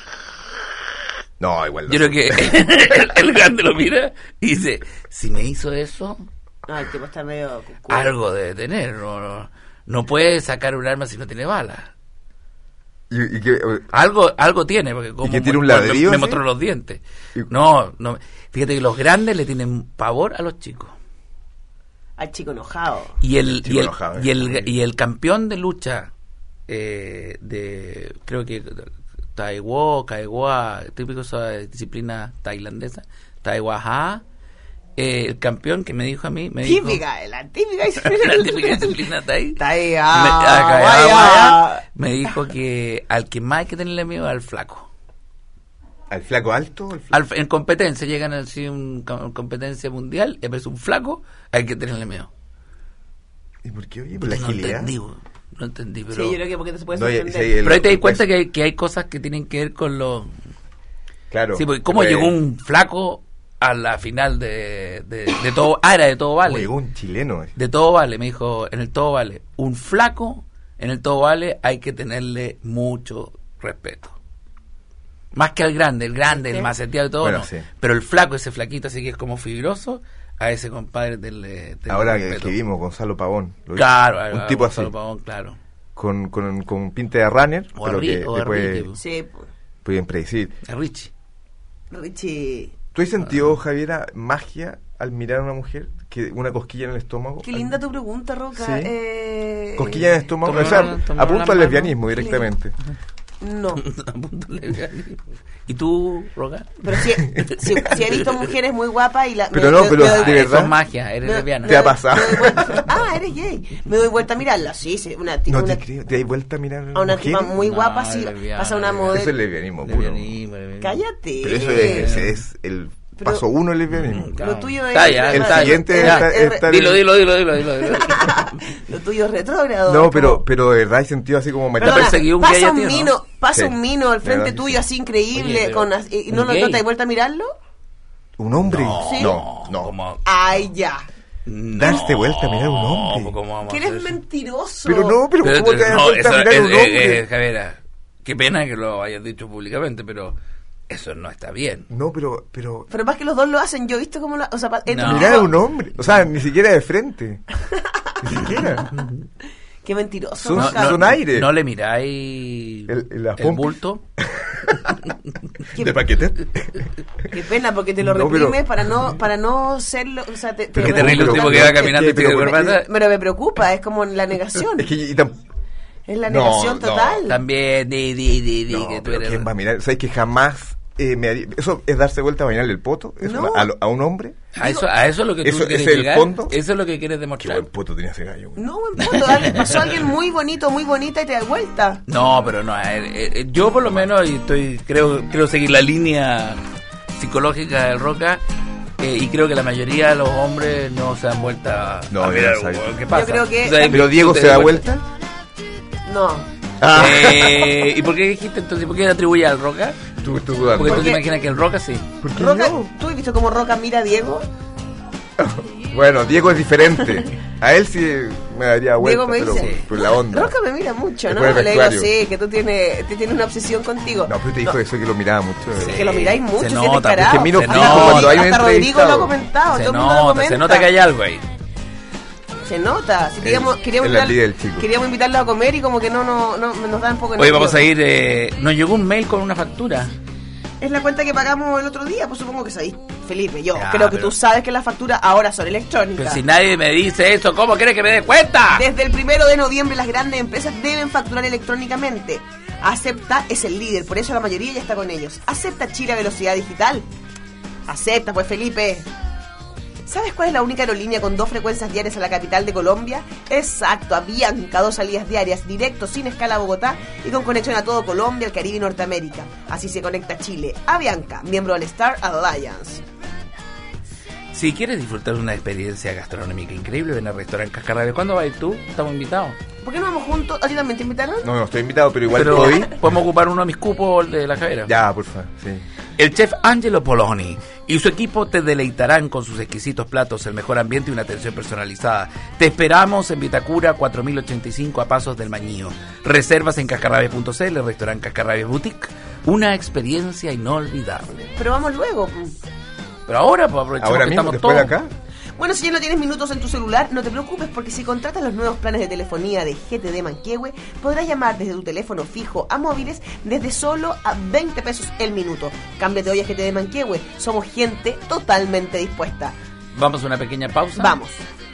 No, igual. no. Yo creo que el, el grande lo mira y dice, si me hizo eso, No, el tipo está medio cucú. algo debe tener. No, no, no puede sacar un arma si no tiene balas. ¿Y, y qué, eh, Algo, algo tiene, porque como que tiene un me- ladrillo me, así? mostró los dientes. Y- No, no. Fíjate que los grandes le tienen pavor a los chicos. Al chico enojado. Y el, Chico y el, enojado, y eh. el, y el campeón de lucha eh, de, creo que Taiwán, Kaewa, típico de esa disciplina tailandesa, Taiwán, eh, el campeón que me dijo a mí, me dijo, Típica, la típica la típica disciplina tai, Está ahí, me, ah, acá, vaya. vaya, me dijo que al que más hay que tenerle miedo es al flaco. ¿Al flaco alto? o al flaco? Al- en competencia, llegan así un com- competencia mundial, y ves un flaco, hay que tenerle miedo. ¿Y por qué? Oye, por la no agilidad. entendí, bo, no entendí, pero... Sí, yo creo que porque te se puede No, y- sorprender. sí, el- pero ahí te das el- cuenta que hay, que hay cosas que tienen que ver con los... Claro. Sí, porque ¿cómo Pues, llegó un flaco a la final de, de, de todo... Ah, era de todo ¿cómo vale. llegó un chileno? De todo vale, me dijo, en el todo vale. Un flaco, en el todo vale, hay que tenerle mucho respeto. Más que al grande, el grande, el ¿Sí? maceteado y todo, Bueno, no. sí. Pero el flaco, ese flaquito así que es como fibroso, a ese compadre tenle, tenle Ahora que, respeto. que vimos, Gonzalo Pavón. lo Claro, vimos. a- un tipo a así. Gonzalo Pavón, claro. Con, con, con pinta de runner, O pero a Ri- que o a después Ricky, pues. Sí, pues, pueden predecir. A Richie. Richie. ¿Tú has sentido, Javiera, magia al mirar a una mujer? Que una cosquilla en el estómago. Qué linda tu pregunta, Roca. Sí. Eh, Cosquilla en el estómago. Tomar- O sea, tomar apunta la al mano. lesbianismo directamente. No. Apunto al lesbianismo. ¿Y tú, Roca? Pero sí, sí, sí he visto mujeres muy guapas y la... Pero me- no, me- pero me doy- de Ah, verdad. eso es magia, eres me- lesbiana. ¿Te ha me doy- pasado? me doy vuelta- ah, eres gay. Me doy vuelta a mirarla, sí, sí. Una, No una, te creo, ¿te das vuelta a mirar a una mujeres? tipa muy No, guapa, sí. lesbiana, Pasa una lesbiana. modelo... Eso es lesbianismo puro. Lesbianismo, lesbianismo. Cállate. Pero eso es, es el Pero- paso uno del lesbianismo. Lo tuyo es... Está ya, El está ya. siguiente es- está- es- está- Dilo, dilo, dilo, dilo, dilo, dilo. Lo tuyo es retrógrado. No, pero, como- pero de verdad hay sentido así como... Perdona, Perdona, perseguido un gay pasa a un ti, ¿no? mino, pasa Sí. un mino al frente ¿Verdad? tuyo así increíble, Oye, pero con as- y no, un no, gay. no te das vuelta a mirarlo. ¿Un hombre? Sí. No, no. ¿Cómo? Ay, ya. Darse vuelta a mirar a un hombre. ¿Cómo vamos a Que hacer eres eso? mentiroso. Pero no, pero, Pero, ¿cómo te das no, vuelta a eso mirar a es, un eh, hombre? eh, Javiera, qué pena que lo hayas dicho públicamente, pero eso no está bien. No, pero... pero Pero más que los dos lo hacen, yo he visto cómo lo... O sea, pa- he No. tenido- mirar a un hombre. O sea, ni siquiera de frente. Ni siquiera. Qué mentiroso. Son- ¿no? No, Cabrón. no, aire. no le miráis El- el, la pompa. bulto. Qué, ¿De paquete? qué pena, porque te lo No, reprimes pero- para no para no serlo... O sea, te, te Pero qué re- terrible un pero- tipo que pero- va caminando es que- y sigue de pero- corbata. Pero me preocupa, es como la negación. Es que y tam- Es la No, negación no. total. También, di, di, di, di, no, que tú pero eres... ¿quién va a mirar? ¿Sabes que jamás eh, me haría... ¿Eso es darse vuelta a bailarle el poto? ¿Eso No. a, lo- a un hombre? A eso, a eso es lo que tú Eso- quieres ese es el llegar. fondo. Eso es lo que quieres Qué demostrar. buen poto tenía ese gallo. güey. No, buen punto. Alguien- pasó alguien muy bonito, muy bonita y te da vuelta. No, pero no. eh, eh, yo por lo menos y estoy creo creo seguir la línea psicológica del Roca eh, y creo que la mayoría de los hombres no se dan vuelta. No, a mirar, ya sabes. weón, ¿qué pasa? Yo creo que- O sea, ¿Pero tú Diego te se da das vuelta? No. Ah. Eh, ¿Y por qué dijiste entonces? ¿Por qué le atribuye al Roca? Tú, tú dudando. Porque tú Porque- te imaginas que el Roca sí. ¿Por qué Roca, no? ¿tú has visto cómo Roca mira a Diego? Bueno, Diego es diferente. A él sí me daría vuelta, Diego me pero dice, por la onda. Roca me mira mucho, ¿no? Después del Le digo, vestuario. sí, que tú tienes, te tienes una obsesión contigo. No, pero te dijo eso que lo miraba mucho. Sí, eh. que lo miráis mucho, Se si nota, es descarado. es que miro se Hasta nota, Rodrigo- cuando hay un hasta Rodrigo lo ha entrevistado. comentado, Se todo el mundo lo nota, comenta. se nota que hay algo ahí. Se nota. Si queríamos, Es- queríamos, es la invitar- vida del chico. queríamos invitarlo a comer y como que no, no, no nos da un poco de Oye, nervio. vamos a ir. Eh, nos llegó un mail con una factura. Es la cuenta que pagamos el otro día, pues supongo que sabéis, Felipe. Yo Ya, creo que pero- tú sabes que las facturas ahora son electrónicas. Pero si nadie me dice eso, ¿cómo quieres que me dé cuenta? Desde el primero de noviembre las grandes empresas deben facturar electrónicamente. Acepta es el líder, por eso la mayoría ya está con ellos. Acepta Chile a velocidad digital. Acepta, pues Felipe. ¿Sabes cuál es la única aerolínea con dos frecuencias diarias a la capital de Colombia? Exacto, Avianca, dos salidas diarias, directo, sin escala a Bogotá y con conexión a todo Colombia, el Caribe y Norteamérica. Así se conecta Chile. Avianca, miembro del Star Alliance. Si quieres disfrutar de una experiencia gastronómica increíble, ven al restaurante Cascarrabias. ¿Cuándo vas a ir tú? Estamos invitados. ¿Por qué no vamos juntos? ¿A ti también te invitaron? No, no estoy invitado, pero igual Pero voy. podemos ocupar uno de mis cupos de la Javera. Ya, por favor, sí. El chef Angelo Poloni y su equipo te deleitarán con sus exquisitos platos, el mejor ambiente y una atención personalizada. Te esperamos en Vitacura cuatro mil ochenta y cinco a pasos del Mañío. Reservas en cascarrabias punto c l, restaurante Cascarrabias Boutique. Una experiencia inolvidable. Pero vamos luego. Pero ahora, pues aprovechamos Ahora que mismo, estamos después de todos. acá. Bueno, si ya no tienes minutos en tu celular, no te preocupes porque si contratas los nuevos planes de telefonía de G T D Manquehue, podrás llamar desde tu teléfono fijo a móviles desde solo a veinte pesos el minuto. Cámbiate hoy a G T D Manquehue, somos gente totalmente dispuesta. Vamos a una pequeña pausa. Vamos.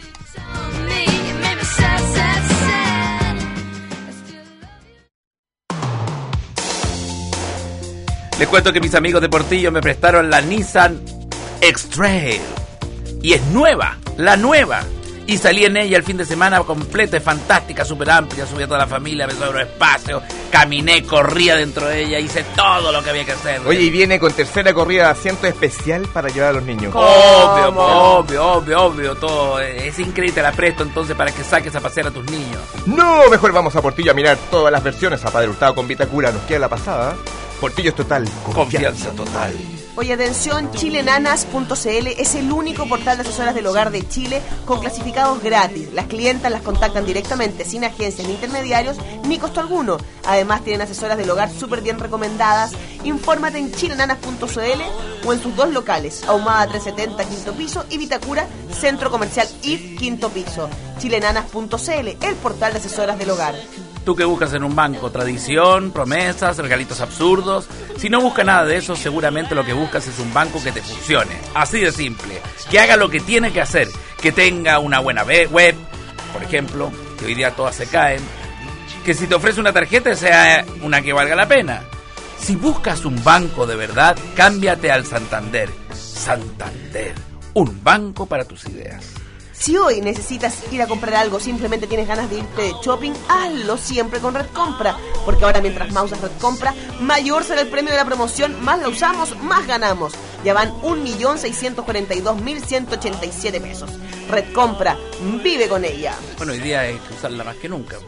Les cuento que mis amigos de Portillo me prestaron la Nissan X-Trail. Y es nueva, la nueva. Y salí en ella el fin de semana completa, fantástica, súper amplia, subí a toda la familia, me sobró espacio, caminé, corría dentro de ella, hice todo lo que había que hacer. Oye, y viene con tercera corrida de asiento especial para llevar a los niños. Obvio, ¿Cómo? obvio, obvio, obvio, todo. Es increíble, te la presto entonces para que saques a pasear a tus niños. No, mejor vamos a Portillo a mirar todas las versiones. A Padre Hurtado con Vitacura nos queda la pasada. Portillo es total. Confianza total. Oye, atención, chilenanas punto c l es el único portal de asesoras del hogar de Chile con clasificados gratis. Las clientas las contactan directamente, sin agencias ni intermediarios, ni costo alguno. Además, tienen asesoras del hogar súper bien recomendadas. Infórmate en chilenanas punto c l o en sus dos locales, Ahumada trescientos setenta, quinto piso, y Vitacura, Centro Comercial I F, quinto piso. chilenanas punto c l, el portal de asesoras del hogar. Tú que buscas en un banco tradición, promesas, regalitos absurdos. Si no buscas nada de eso, seguramente lo que buscas es un banco que te funcione. Así de simple. Que haga lo que tiene que hacer. Que tenga una buena web, por ejemplo, que hoy día todas se caen. que si te ofrece una tarjeta sea una que valga la pena. Si buscas un banco de verdad, cámbiate al Santander. Santander, un banco para tus ideas. Si hoy necesitas ir a comprar algo, simplemente tienes ganas de irte de shopping, hazlo siempre con Red Compra, porque ahora mientras más usas Red Compra, mayor será el premio de la promoción, más la usamos, más ganamos. Ya van un millón seiscientos cuarenta y dos mil ciento ochenta y siete pesos. Red Compra, vive con ella. Bueno, hoy día hay que usarla más que nunca.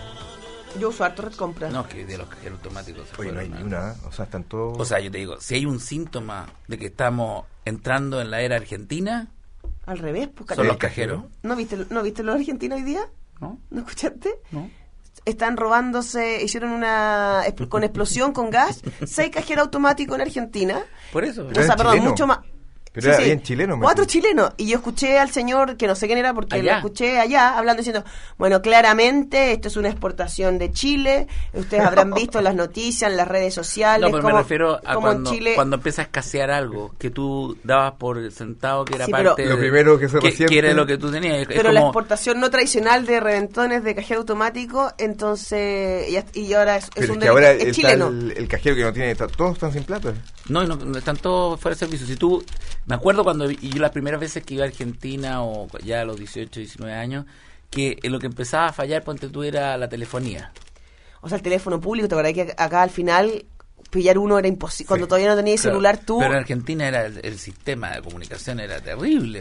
Yo uso harto Red Compra. No, que de los cajeros automáticos se Oye, no hay fueron, ni una, o sea, están todos... O sea, yo te digo, si hay un síntoma de que estamos entrando en la era argentina, Al revés, pues, son los Cachai. cajeros. ¿No viste, ¿No viste los argentinos hoy día? ¿No? ¿No escuchaste? ¿No? Están robándose, hicieron una expl- con explosión, con gas, seis cajeros automáticos en Argentina. Por eso. O Pero sea, eran perdón, chilenos. mucho más. Pero era bien chileno, me Cuatro acuerdo. chilenos. Y yo escuché al señor, que no sé quién era, porque Allá. lo escuché allá, hablando, diciendo, bueno, claramente esto es una exportación de Chile. Ustedes habrán visto en las noticias, en las redes sociales. No, pero cómo- me refiero a cómo en cuando, Chile... cuando empieza a escasear algo que tú dabas por sentado que era Sí, pero- parte Lo de- primero que se resiente- que era lo que tú tenías. Es Pero la como- exportación no tradicional de reventones de cajero automático, entonces, y, y ahora es, es Pero un es que delito- ahora es está chileno. el, el cajero que no tiene, está- todos están sin plata. No, y no, no están todos fuera de servicio. Si tú, me acuerdo cuando y yo las primeras veces que iba a Argentina o ya a los dieciocho, diecinueve años, que en lo que empezaba a fallar, ponte tú, era la telefonía. O sea, el teléfono público, te acuerdas que acá al final pillar uno era imposible. Cuando Sí. todavía no tenías Claro, celular tú... Pero en Argentina era el, el sistema de comunicación era terrible.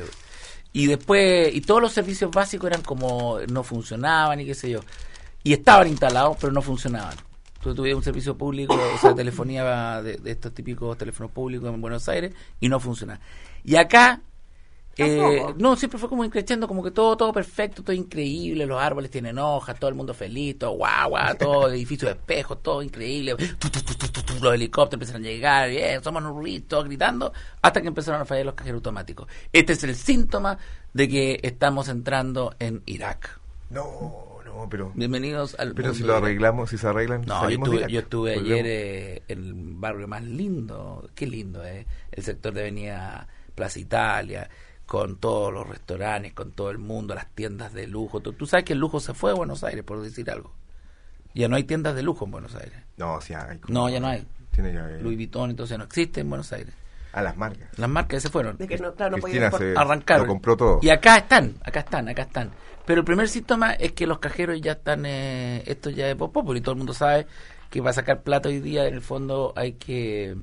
Y después, y todos los servicios básicos eran como, no funcionaban y qué sé yo. Y estaban instalados, pero no funcionaban. Tú tuvieras un servicio público, o sea, telefonía de, de estos típicos teléfonos públicos en Buenos Aires, y no funcionaba. Y acá, eh, Tampoco. no, siempre fue como increciendo, como que todo todo perfecto, todo increíble, los árboles tienen hojas, todo el mundo feliz, todo guau, guau, todo edificio de espejos, todo increíble, tu, tu, tu, tu, tu, tu, los helicópteros empezaron a llegar, bien, somos un ruido, todos gritando, hasta que empezaron a fallar los cajeros automáticos. Este es el síntoma de que estamos entrando en Irak. No, no, pero... Bienvenidos al Pero mundo si de lo Irak. arreglamos, si se arreglan, No, yo salimos de estuve, Irak. yo estuve Volvemos. ayer eh, en el barrio más lindo, qué lindo, eh, el sector de Avenida Plaza Italia, con todos los restaurantes, con todo el mundo, las tiendas de lujo. Tú, tú sabes que el lujo se fue a Buenos Aires, por decir algo. Ya no hay tiendas de lujo en Buenos Aires. No, sí hay. como- No, ya no hay. Tiene ya... eh, Louis Vuitton, entonces no existe en Buenos Aires. a las marcas. Las marcas se fueron. De que no, claro, no Cristina podía se Arrancaron. lo compró todo. Y acá están, acá están, acá están. Pero el primer síntoma es que los cajeros ya están, eh, esto ya es pop y todo el mundo sabe que para sacar plata hoy día, en el fondo, hay que...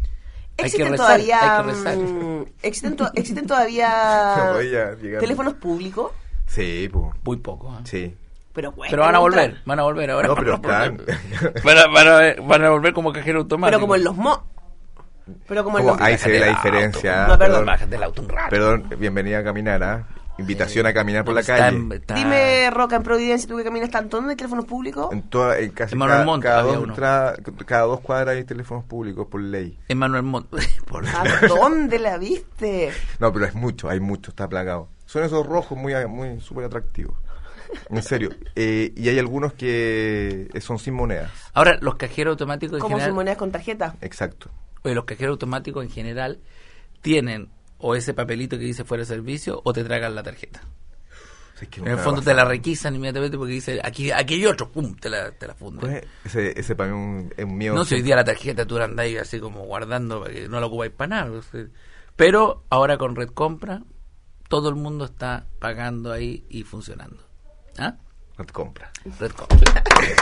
Hay que Existen rezar, todavía, hay que rezar. mm, existen, to- existen todavía No voy a llegar. teléfonos públicos, Sí, pues. Muy poco. ¿eh? Sí. pero cuesta Pero van a encontrar. volver, van a volver ahora. No, pero van, a están. volver. van, a, van, a, van a volver como cajero automático. Pero como en los mo pero como en Como los ahí se ve la Bájate del diferencia. auto, No, perdón. Bájate del auto un rato. Perdón, bienvenida a caminar, ¿ah? Invitación a caminar por la Está calle. en- está- Dime, Roca, en Providencia, tú que caminas tanto, ¿dónde hay teléfonos públicos? En toda, en casi En Manuel cada, Montt cada había dos uno. entra- cada dos cuadras hay teléfonos públicos por ley. En Manuel Montt. Por- ¿A dónde la viste? No, pero es mucho, hay mucho, está plagado. Son esos rojos muy, muy súper atractivos. En serio. Eh, y hay algunos que son sin monedas. Ahora, los cajeros automáticos en ¿Cómo general... son monedas con tarjeta? Exacto. Oye, los cajeros automáticos en general tienen o ese papelito que dice fuera de servicio o te tragan la tarjeta. O sea, es que En nunca el me fondo ha te la pasado. requisan inmediatamente porque dice aquí aquí hay otro, pum, te la, te la funden. Pues ese, ese para mí es un, es un miedo. No, si hoy día la tarjeta tú la andáis así como guardando para que no la ocupáis para nada. o sea. Pero ahora con Red Compra todo el mundo está pagando ahí y funcionando. ¿Ah? No te compra. Red Compra.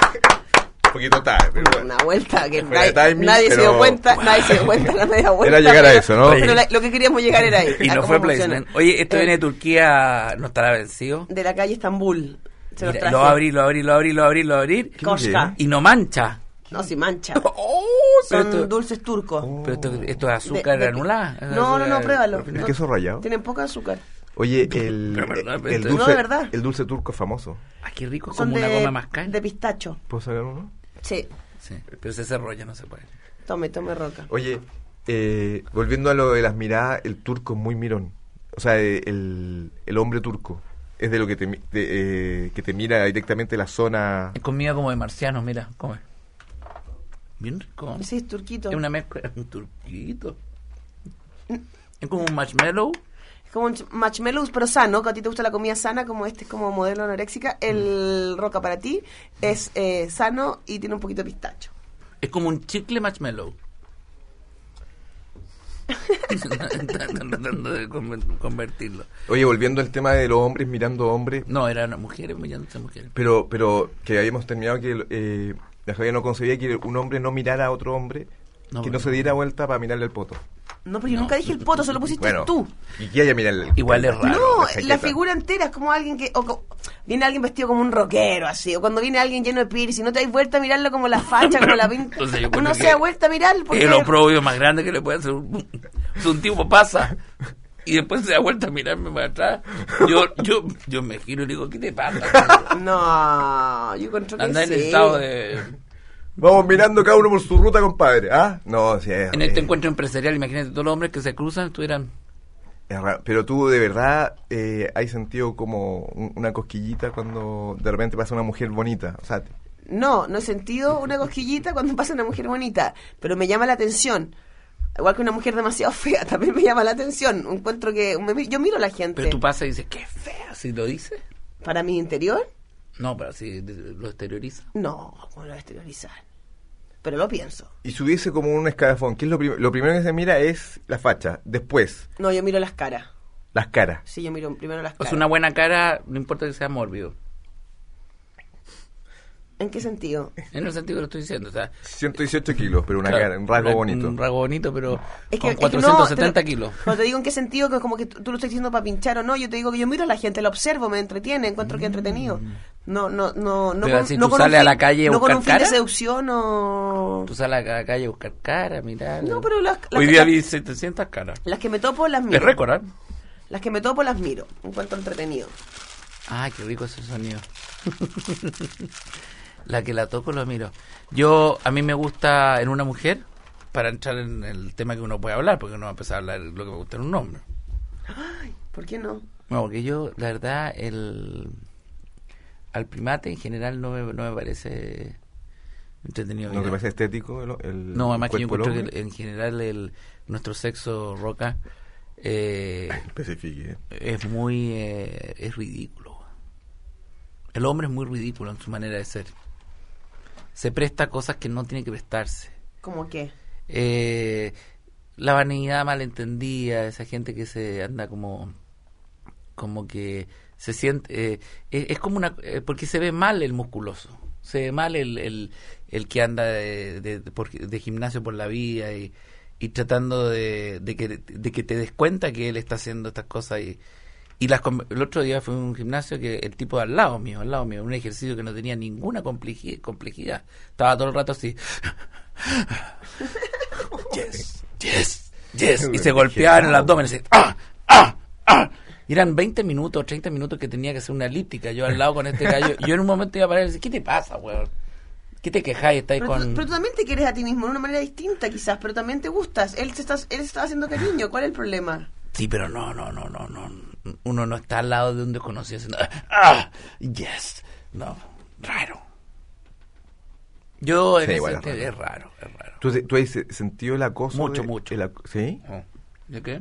Un poquito tarde, pero bueno. Una vuelta que Fuera de nadie, timing, nadie se dio pero- cuenta, nadie se dio cuenta la media vuelta. Era llegar a pero- eso, ¿no? Pero la- lo que queríamos llegar era ahí. Y a no cómo fue funciona. placement. Oye, esto Eh, viene de Turquía, ¿no estará vencido? de la calle Estambul. Se los Mira, traje. lo abrí, lo abrí, lo abrí, lo abrí, lo abrí. ¿Qué Koshka. Y no mancha. No, si mancha. Oh, pero Son esto, dulces turcos. pero esto, esto es azúcar De- de- granulada. Es No, no, no, azúcar- pruébalo. ¿El No, queso rallado? Tienen poca azúcar. Oye, el, Pero, verdad, el, pero- dulce, No, de verdad. el dulce turco es famoso. Ah, qué rico, Son como de, una goma mascar. de pistacho. ¿Puedo sacar uno? Sí. Sí, pero ese cerro ya no se puede. Tome, tome, Roca. Oye, eh, volviendo a lo de las miradas, el turco es muy mirón. O sea, eh, el, el hombre turco es de lo que te, mi- de, eh, que te mira directamente la zona. Es comida como de marcianos, mira, come. Bien rico. Sí, es turquito. Es una mezcla, es un turquito. Es como un marshmallow, como un ch- marshmallow, pero sano, que a ti te gusta la comida sana, como este es como modelo anoréxica. El roca para ti es eh, sano y tiene un poquito de pistacho. Es como un chicle marshmallow. Tratando de conver- convertirlo. Oye, volviendo al tema de los hombres mirando hombres, No, eran mujeres mirándose a mujeres. pero pero que habíamos terminado que eh, la Javiera no concebía que un hombre no mirara a otro hombre, No, que bueno. no se diera vuelta para mirarle el poto. No, pero yo nunca dije el poto, solo pusiste Bueno, tú. y que haya mirarle el Igual es raro. No, la chaqueta. la figura entera es como alguien que... O, co- viene alguien vestido como un rockero, así. O cuando viene alguien lleno de piercing, no te das vuelta a mirarlo como la facha, como la pinta. Entonces yo Uno encuentro se que da vuelta a mirar porque... Es el oprobio más grande que le puede hacer un, si un tipo pasa y después se da vuelta a mirarme para atrás. Yo yo yo me giro y le digo, ¿qué te pasa? No, yo encuentro que Anda en sí. estado de... Vamos mirando cada uno por su ruta, compadre. ¿Ah? No, sí, es, En este es- encuentro empresarial, imagínate, todos los hombres que se cruzan estuvieran... es raro. Pero tú, de verdad, eh, ¿hay sentido como un- una cosquillita cuando de repente pasa una mujer bonita? O sea, No, no he sentido una cosquillita cuando pasa una mujer bonita, pero me llama la atención. Igual que una mujer demasiado fea, también me llama la atención. Encuentro que... me- yo miro a la gente. Pero tú pasas y dices, qué fea, si lo dices. ¿Para mi interior? No, pero si lo exterioriza. No, ¿cómo lo voy a exteriorizar? Pero lo pienso. y subiese como un escalafón. ¿Qué es lo, prim- lo primero que se mira? Es la facha. Después, No, yo miro las caras. las caras. Sí, yo miro primero las O caras. sea, una buena cara, no importa que sea mórbido. ¿En qué sentido? En el sentido que lo estoy diciendo, o sea... ciento dieciocho kilos, pero una claro, cara, un rasgo una- bonito. Un rasgo bonito, pero Es que, con es que cuatrocientos setenta no, te lo- kilos. Cuando te digo en qué sentido, que es como que tú, tú lo estás diciendo para pinchar o no, yo te digo que yo miro a la gente, la observo, me entretiene, encuentro que es entretenido. No, no, no, no. Pero con, si no tú con un sales a fin- la calle a no con buscar un fin de cara. seducción o... Tú sales a la calle a buscar cara, mirar. No, pero las, las, Hoy día las- vi setecientas caras. las que me topo las miro. Es récord, ¿eh? Las que me topo las miro, encuentro entretenido. Ay, qué rico ese sonido. La que la toco lo miro. Yo, a mí me gusta en una mujer, para entrar en el tema que uno puede hablar, porque uno va a empezar a hablar de lo que me gusta en un hombre. Ay, ¿por qué no? No, porque yo, la verdad, el al primate en general no me, no me parece entretenido. ¿No te mirar. parece estético el, el No, además que yo cuerpo del encuentro que hombre? en general el nuestro sexo roca eh, Especifique, ¿eh? es muy eh, es ridículo. El hombre es muy ridículo en su manera de ser. Se presta a cosas que no tiene que prestarse. ¿Cómo qué? Eh, la vanidad malentendida, esa gente que se anda como como que se siente eh, es, es como una eh, porque se ve mal el musculoso, se ve mal el el, el que anda de, de, de, por- de gimnasio por la vida y, y tratando de, de que de que te des cuenta que él está haciendo estas cosas y y las com- el otro día fue a un gimnasio que el tipo de al lado mío, al lado mío, un ejercicio que no tenía ninguna complejidad, complejidad. Estaba todo el rato así. Yes, yes, yes. Y se golpeaba en el abdomen. Así, ¡ah! ¡ah! ¡ah! Y eran veinte minutos, treinta minutos que tenía que hacer una elíptica. Yo al lado con este gallo. Yo en un momento iba a parar y decir, ¿qué te pasa, weón? ¿Qué te quejáis? Estáis Pero, con... tú, pero tú también te quieres a ti mismo de una manera distinta quizás, pero también te gustas. Él se está, él se está haciendo cariño, ¿cuál es el problema? Sí, pero no, no, no, no, no. Uno no está al lado de un desconocido haciendo... ¡Ah! Yes. No, raro. Yo en Sí, ese igual es sentido raro. es raro, es raro. ¿Tú, te- tú has se- sentido el acoso? Mucho, de- mucho. el ac- ¿Sí? Oh. ¿De qué?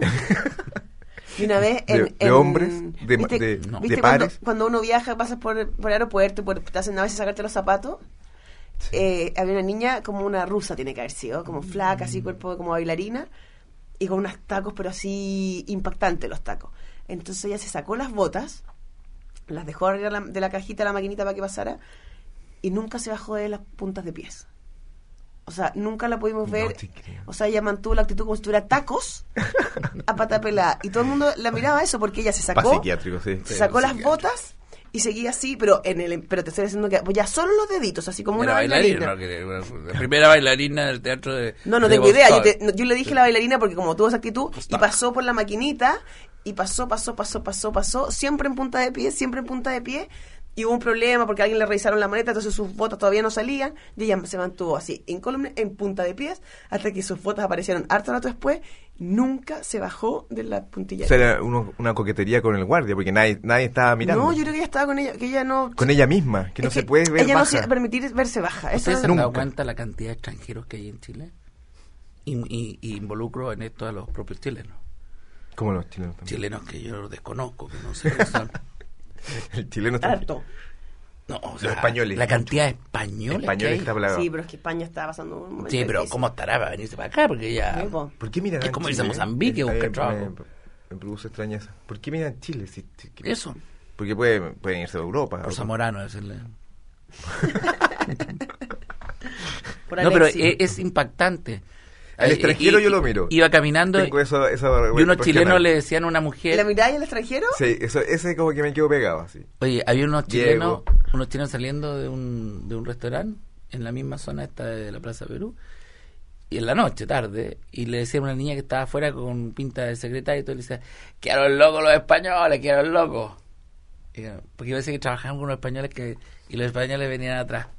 Y una vez en, ¿De- de en- hombres? ¿De- ¿viste, de- no. viste de cuando, pares? cuando uno viaja, pasas por, por aeropuerto, por, te hacen a veces sacarte los zapatos? Eh, había una niña como una rusa, tiene que haber sido, como flaca, así, cuerpo como bailarina, y con unos tacos, pero así impactantes los tacos. Entonces ella se sacó las botas, las dejó arriba de la, de la cajita, la maquinita para que pasara, y nunca se bajó de las puntas de pies. O sea, nunca la pudimos No ver. te creo. O sea, ella mantuvo la actitud como si tuviera tacos a pata pelada. Y todo el mundo la miraba eso porque ella se Pa' sacó, psiquiátrico, sí. se sacó las psiquiátrico. botas y seguía así, pero en el pero te estoy diciendo que pues ya solo los deditos, así como Era una bailarina. bailarina, ¿no? Que- La primera bailarina del teatro de... No, no de tengo idea. Yo, Vostok. te- no, yo le dije a la bailarina porque como tuvo esa actitud y Vostok. pasó por la maquinita y pasó, pasó, pasó, pasó, pasó, siempre en punta de pie, siempre en punta de pie. Y hubo un problema porque a alguien le revisaron la maleta, entonces sus botas todavía no salían. Y ella se mantuvo así, incólume, en punta de pies, hasta que sus botas aparecieron harto rato después. Nunca se bajó de la puntilla. O sea, era uno- una coquetería con el guardia, porque nadie, nadie estaba mirando. No, yo creo que ella estaba con ella, que ella no... Con ella misma, que no es se puede ver Ella baja. no se va a permitir verse baja. Eso ¿Ustedes es- se han dado Nunca. cuenta la cantidad de extranjeros que hay en Chile? Y, y- y involucro en esto a los propios chilenos. Como los chilenos también. Chilenos que yo desconozco, que no sé qué son. El chileno está... Harto. No, o Los sea, españoles. la cantidad de españoles, Españoles que hay. está plagado. Sí, pero es que España está pasando un momento Sí, pero difícil. ¿cómo estará para venirse para acá? Porque ya... Sí, po. ¿Por qué miran Es a como Chile? irse a Mozambique a Eh, buscar me- trabajo. Me, me produce extrañeza. ¿Por qué miran Chile? Si, si- que- Eso, Porque pueden, pueden irse a Europa. por o- Zamorano, decirle. Por No, pero Alexis. es, es impactante. Al Eh, extranjero y- yo lo miro. Iba caminando Tengo eso, esa y unos chilenos le decían a una mujer... ¿La mirada al extranjero? Sí, eso, ese como que me quedo pegado, así. Oye, había unos chilenos, Diego. unos chilenos saliendo de un, de un restaurante en la misma zona esta de la Plaza Perú, y en la noche, tarde, y le decía a una niña que estaba afuera con pinta de secretaria y todo, y le decía, que a los locos los españoles, que a los locos. Y, porque iba a decir que trabajaban con unos españoles que y los españoles venían atrás.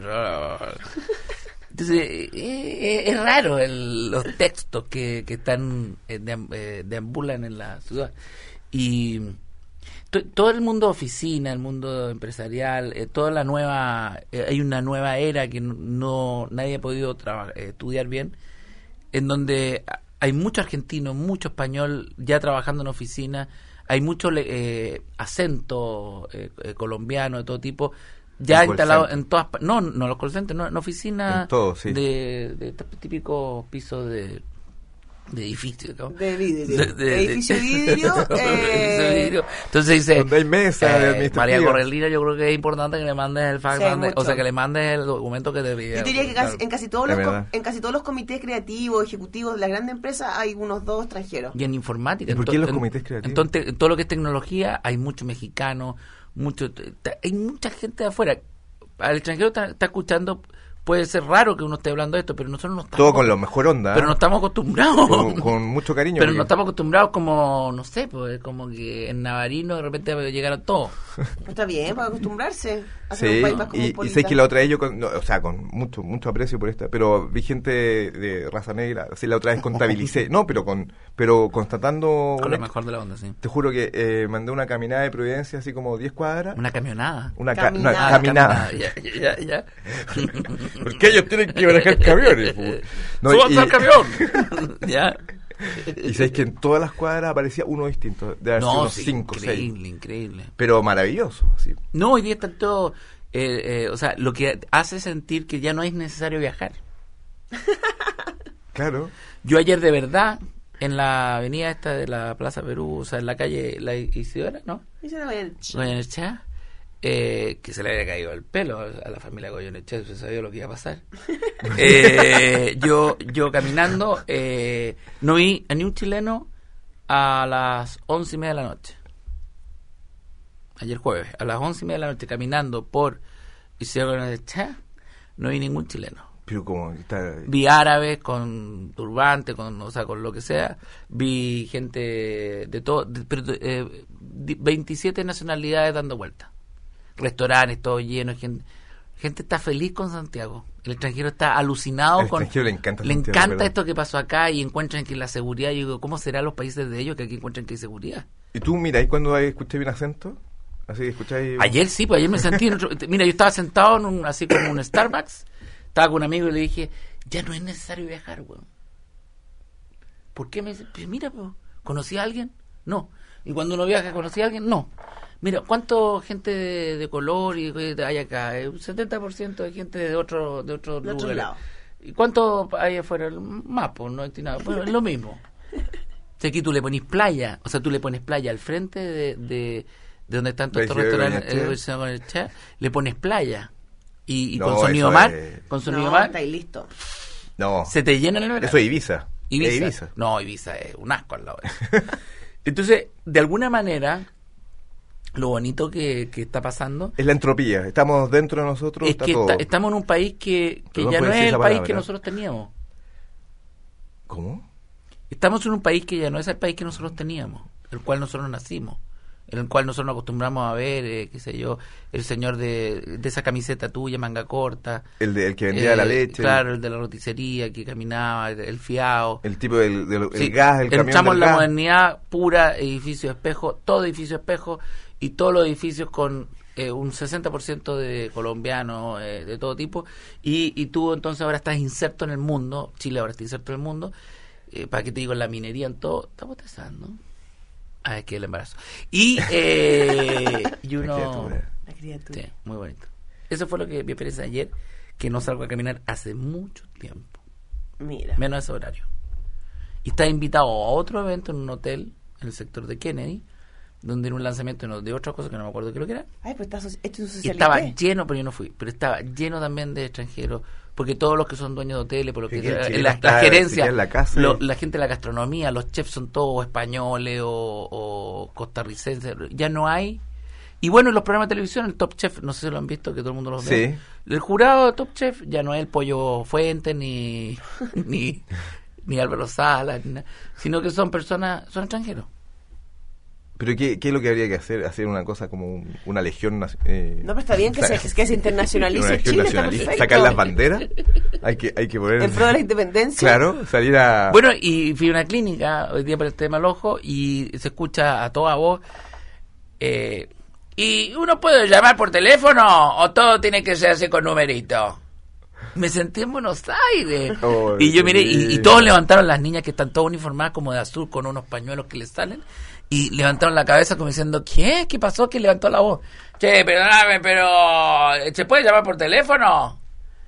Entonces, eh, eh, es raro el, los textos que, que están eh, deam- eh, deambulan en la ciudad. Y to- todo el mundo oficina, el mundo empresarial, eh, toda la nueva, eh, hay una nueva era que no, no- nadie ha podido traba- eh, estudiar bien, en donde a- hay mucho argentino, mucho español ya trabajando en oficina, hay mucho le- eh, acento eh, eh, colombiano de todo tipo, ya En call instalado center. en todas pa- no, no los call centers, no, en oficinas En todo, sí. de, de estos típicos pisos de, de edificios, ¿no? De vidrio. De- de- Edificio de- vidrio. Edificio eh, vidrio. Entonces dice Donde hay mesa de eh, administrativa. María Correlina, yo creo que es importante que le mandes el fax, Sí, mande- mucho. o sea, que le mandes el documento que te pide. Yo diría que casi- en, casi todos La los com- verdad. en casi todos los comités creativos, ejecutivos de las grandes empresas hay unos dos extranjeros. Y en informática. ¿Y por en to- qué los en- comités creativos? Entonces, en todo lo que es tecnología hay mucho mexicano, mucho, t- hay mucha gente de afuera. Al extranjero está, está escuchando, puede ser raro que uno esté hablando de esto, pero nosotros no estamos. Todo con lo mejor onda. Pero no estamos acostumbrados. con, con mucho cariño. Pero porque- no estamos acostumbrados como, no sé, pues como que en Navarino de repente llegaron todos. Está bien, para acostumbrarse a ser Sí, un país más y, y cosmopolita. sé que la otra vez yo, con- no, o sea, con mucho mucho aprecio por esta, pero vi gente de, de raza negra, así la otra vez contabilicé, no, pero con pero constatando, Con una- lo mejor de la onda, sí. te juro que eh, mandé una caminada de Providencia, así como diez cuadras, Una camionada. una, ca- Caminada. una caminada. Ya, ya, ya. ya. Porque ellos tienen que manejar camiones. pu. No, ¡Súbanse y, al camión! Ya. y sabes que en todas las cuadras aparecía uno distinto, de haber sido No, unos sí, cinco, seis, increíble, increíble. pero maravilloso, así. No, hoy día está todo, eh, eh, o sea, lo que hace sentir que ya no es necesario viajar. Claro. Yo ayer de verdad, en la avenida esta de la Plaza Perú, o sea, en la calle La Isidora, ¿no? Y se la vayan- Goyenechea, eh, que se le había caído el pelo a la familia Goyenechea, se sabía lo que iba a pasar. Eh, yo, yo caminando, eh, no vi a ni un chileno a las once y media de la noche. Ayer jueves, a las once y media de la noche, caminando por Isidora Goyenechea, no vi ningún chileno. Pero como está Vi árabes con turbante, con, o sea, con lo que sea. Vi gente de todo, de- pero, eh, di- veintisiete nacionalidades dando vueltas. Restaurantes, todo lleno, gente, gente está feliz con Santiago. El extranjero está alucinado Al con... extranjero le encanta le Santiago, encanta ¿verdad? esto que pasó acá y encuentran que la seguridad, yo digo, ¿cómo serán los países de ellos que aquí encuentran que hay seguridad? ¿Y tú miráis cuando escuché bien acento? Así escucháis. Ayer sí, pues ayer me sentí... en otro- mira, yo estaba sentado en un, así como un Starbucks, estaba con un amigo y le dije, ya no es necesario viajar, weón. ¿Por qué me dice? Pues mira, pues, ¿conocí a alguien? No. ¿Y cuando uno viaja, conocí a alguien? No. Mira, ¿cuánto gente de, de color y hay acá? Eh, Un setenta por ciento de gente de otro de otro De otro lugar. lado. ¿Y cuánto hay afuera? Más, pues, no hay nada. Bueno, es lo mismo. O sea, aquí tú le pones playa, o sea, tú le pones playa al frente de, de, de donde están todos estos Regio de restaurantes, Goyenechea. eh, Goyenechea, le pones playa. Y, y No, con sonido eso mar, es- con sonido No, mar, está ahí listo. No, se te llena el verano. eso es Ibiza. Ibiza. Es Ibiza. No, Ibiza es un asco al lado de eso. Entonces, de alguna manera, lo bonito que, que está pasando Es la entropía. Estamos dentro de nosotros, es está que todo. está- estamos en un país que, que Perdón ya por no es decir el esa país palabra. que nosotros teníamos. ¿Cómo? Estamos en un país que ya no es el país que nosotros teníamos, el cual nosotros nacimos, en el cual nosotros nos acostumbramos a ver, eh, qué sé yo, el señor de, de esa camiseta tuya, manga corta. El, de, el que vendía eh, la leche. Claro, el de la roticería, que caminaba, el, el fiao. El, el tipo del, del el Sí, gas, el camión entramos del en la gas. modernidad pura, edificio espejo, todo edificio espejo y todos los edificios con eh, un sesenta por ciento de colombianos eh, de todo tipo y, y tú entonces ahora estás inserto en el mundo, Chile ahora está inserto en el mundo, eh, para qué te digo, en la minería, en todo, está botezando. Ah, es que el embarazo. Y, eh, y uno... criatura. La criatura. Sí, muy bonito. Eso fue lo que mi experiencia de ayer, que no salgo a caminar hace mucho tiempo. Mira. Menos ese horario. Y estaba invitado a otro evento en un hotel en el sector de Kennedy, donde era un lanzamiento de otra cosa que no me acuerdo qué lo que era. Ay, pues estás esto es un Y socialité. estaba lleno, pero yo no fui, pero estaba lleno también de extranjeros, porque todos los que son dueños de hoteles, por lo Sí, que que el la, chileno la, está- la se gerencia, queda en la casa lo- y- la gente de la gastronomía, los chefs son todos españoles o, o costarricenses, ya no hay. Y bueno, en los programas de televisión, el Top Chef, no sé si lo han visto, que todo el mundo los ve. Sí. El jurado de Top Chef ya no es el Pollo Fuente, ni, ni, ni Álvaro Salas, ni nada, sino que son personas, son extranjeros. Pero ¿qué, ¿qué es lo que habría que hacer? Hacer una cosa como un- una legión naci- eh, No, pero está bien que o sea, se, que se internacionalice una legión Chile, está nacionalista, perfecto. sacar las banderas, hay que hay que poner En pro de la independencia. claro, salir a Bueno, y fui a una clínica hoy día por el tema del ojo y se escucha a toda voz. Eh, ¿Y uno puede llamar por teléfono o todo tiene que ser así con numerito? Me sentí en Buenos Aires. Oh, y yo qué miré, y, y lindo. todos levantaron, las niñas que están todas uniformadas como de azul con unos pañuelos que les salen. Y levantaron la cabeza como diciendo, ¿qué? ¿Qué pasó? ¿Quién levantó la voz? Che, perdóname, pero ¿se puede llamar por teléfono?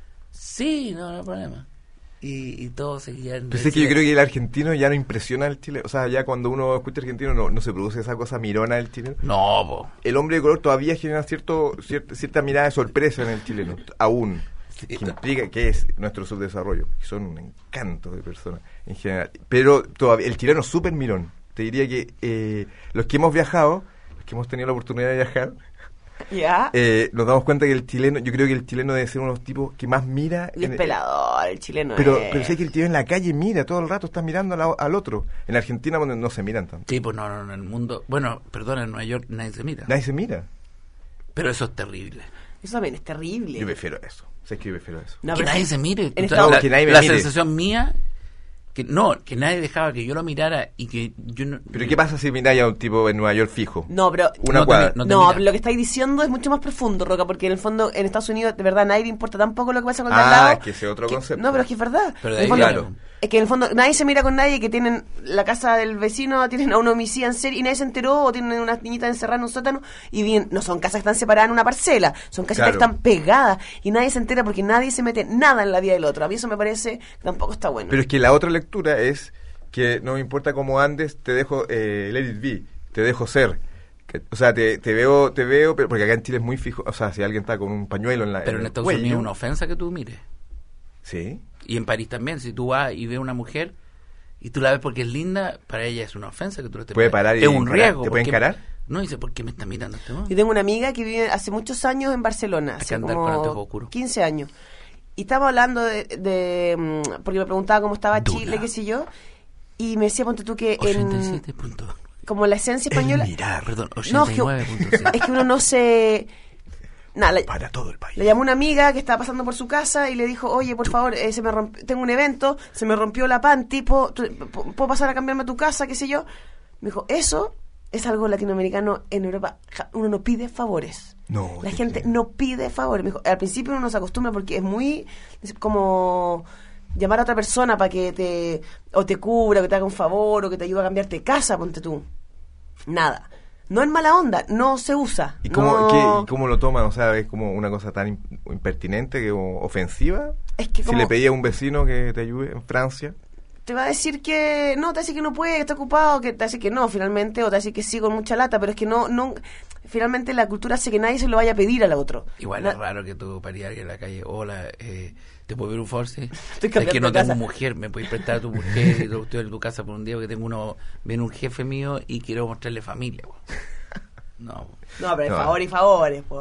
Sí, no, no hay problema. Y, y todos seguían. Pues es que yo creo que el argentino ya no impresiona al chileno. O sea, ya cuando uno escucha argentino no, no se produce esa cosa mirona del chileno. No, po. El hombre de color todavía genera cierto cierta, cierta mirada de sorpresa en el chileno, aún. Sí, Que no. implica que es nuestro subdesarrollo. Que son un encanto de personas en general. Pero todavía el chileno es súper mirón. Te diría que eh, los que hemos viajado, los que hemos tenido la oportunidad de viajar, Ya. eh, nos damos cuenta que el chileno, yo creo que el chileno debe ser uno de los tipos que más mira. Y es en- pelador, el chileno. Pero, es. pero sé que el tío en la calle mira todo el rato, está mirando a la- al otro. En Argentina no, no se miran tanto. Sí, pues no, no, no, en el mundo... Bueno, perdón, en Nueva York nadie se mira. Nadie se mira. Pero eso es terrible. Eso también es terrible. Yo prefiero eso. Sé que yo prefiero eso. No, que pero nadie es- se mire. en O sea, Estados- la que nadie me la mire. sensación mía... que No, que nadie dejaba que yo lo mirara y que yo no... Pero ¿qué pasa si miráis a un tipo en Nueva York fijo? No, pero. Una no te cuadra. mi- no te No, mira. pero lo que estáis diciendo es mucho más profundo, Roca, porque en el fondo en Estados Unidos de verdad nadie le importa tampoco lo que pasa con el de al Ah, lado. es que ese es otro Que- concepto. No, pero es que es verdad. Pero de En el ahí, fondo- claro. Es que en el fondo nadie se mira con nadie, que tienen la casa del vecino, tienen a un homicidio en serie y nadie se enteró, o tienen unas niñitas encerradas en un sótano y bien, no son casas que están separadas en una parcela, son casitas Claro. que están pegadas y nadie se entera porque nadie se mete nada en la vida del otro. A mí eso me parece que tampoco está bueno. Pero es que la otra lectura es que no me importa cómo andes, te dejo, eh, let it be, te dejo ser. Que- o sea, te, te veo, te veo, pero porque acá en Chile es muy fijo. O sea, si alguien está con un pañuelo en la Pero en el Estados cuello, Unidos es una ofensa que tú mires. Sí. Y en París también, si tú vas y ves una mujer y tú la ves porque es linda, para ella es una ofensa que tú la estés Puede mirando. parar y es un encarar. riesgo. ¿Te puede porque- encarar? No, dice, ¿por qué me está mirando este hombre? Yo tengo una amiga que vive hace muchos años en Barcelona, Hay que hace andar con anteojos como oscuros. quince años. Y estaba hablando de, de, mm, porque me preguntaba cómo estaba Duna. Chile, qué sé yo, y me decía, ponte tú que ochenta y en, siete punto como la esencia española, Mirar, perdón, no, ochenta y nueve punto siete. es que uno no se... Nada, la- Para todo el país. le llamó una amiga que estaba pasando por su casa y le dijo, oye, por favor, eh, se me romp- tengo un evento, se me rompió la panty, ¿puedo, tú- pu- ¿puedo pasar a cambiarme a tu casa, qué sé yo? Me dijo, eso es algo latinoamericano en Europa. Ja- Uno no pide favores. No, La te gente creo. no pide favores. Me dijo, al principio uno no se acostumbra porque es muy es como llamar a otra persona para que te o te cubra, que te haga un favor o que te ayude a cambiarte de casa, ponte tú. Nada. No es mala onda, no se usa. ¿Y cómo, no- qué- y cómo lo toman? O sea, es como una cosa tan im- impertinente, que o- ofensiva. Es que Si como- le pedí a un vecino que te ayude en Francia. te va a decir que no, te va a decir que no puede, que está ocupado, que te va a decir que no, finalmente, o te va a decir que sí con mucha lata, pero es que no, no, finalmente la cultura hace que nadie se lo vaya a pedir al otro. Igual Na- es raro que tú parías a alguien en la calle, hola, eh, ¿te puedo ver un favor? Sí. Estoy Es cambiando que no de tengo casa. mujer, me puedes prestar a tu mujer y yo estoy en tu casa por un día porque tengo uno, viene un jefe mío y quiero mostrarle familia. po. No. No, pero No. favores y favores, pues.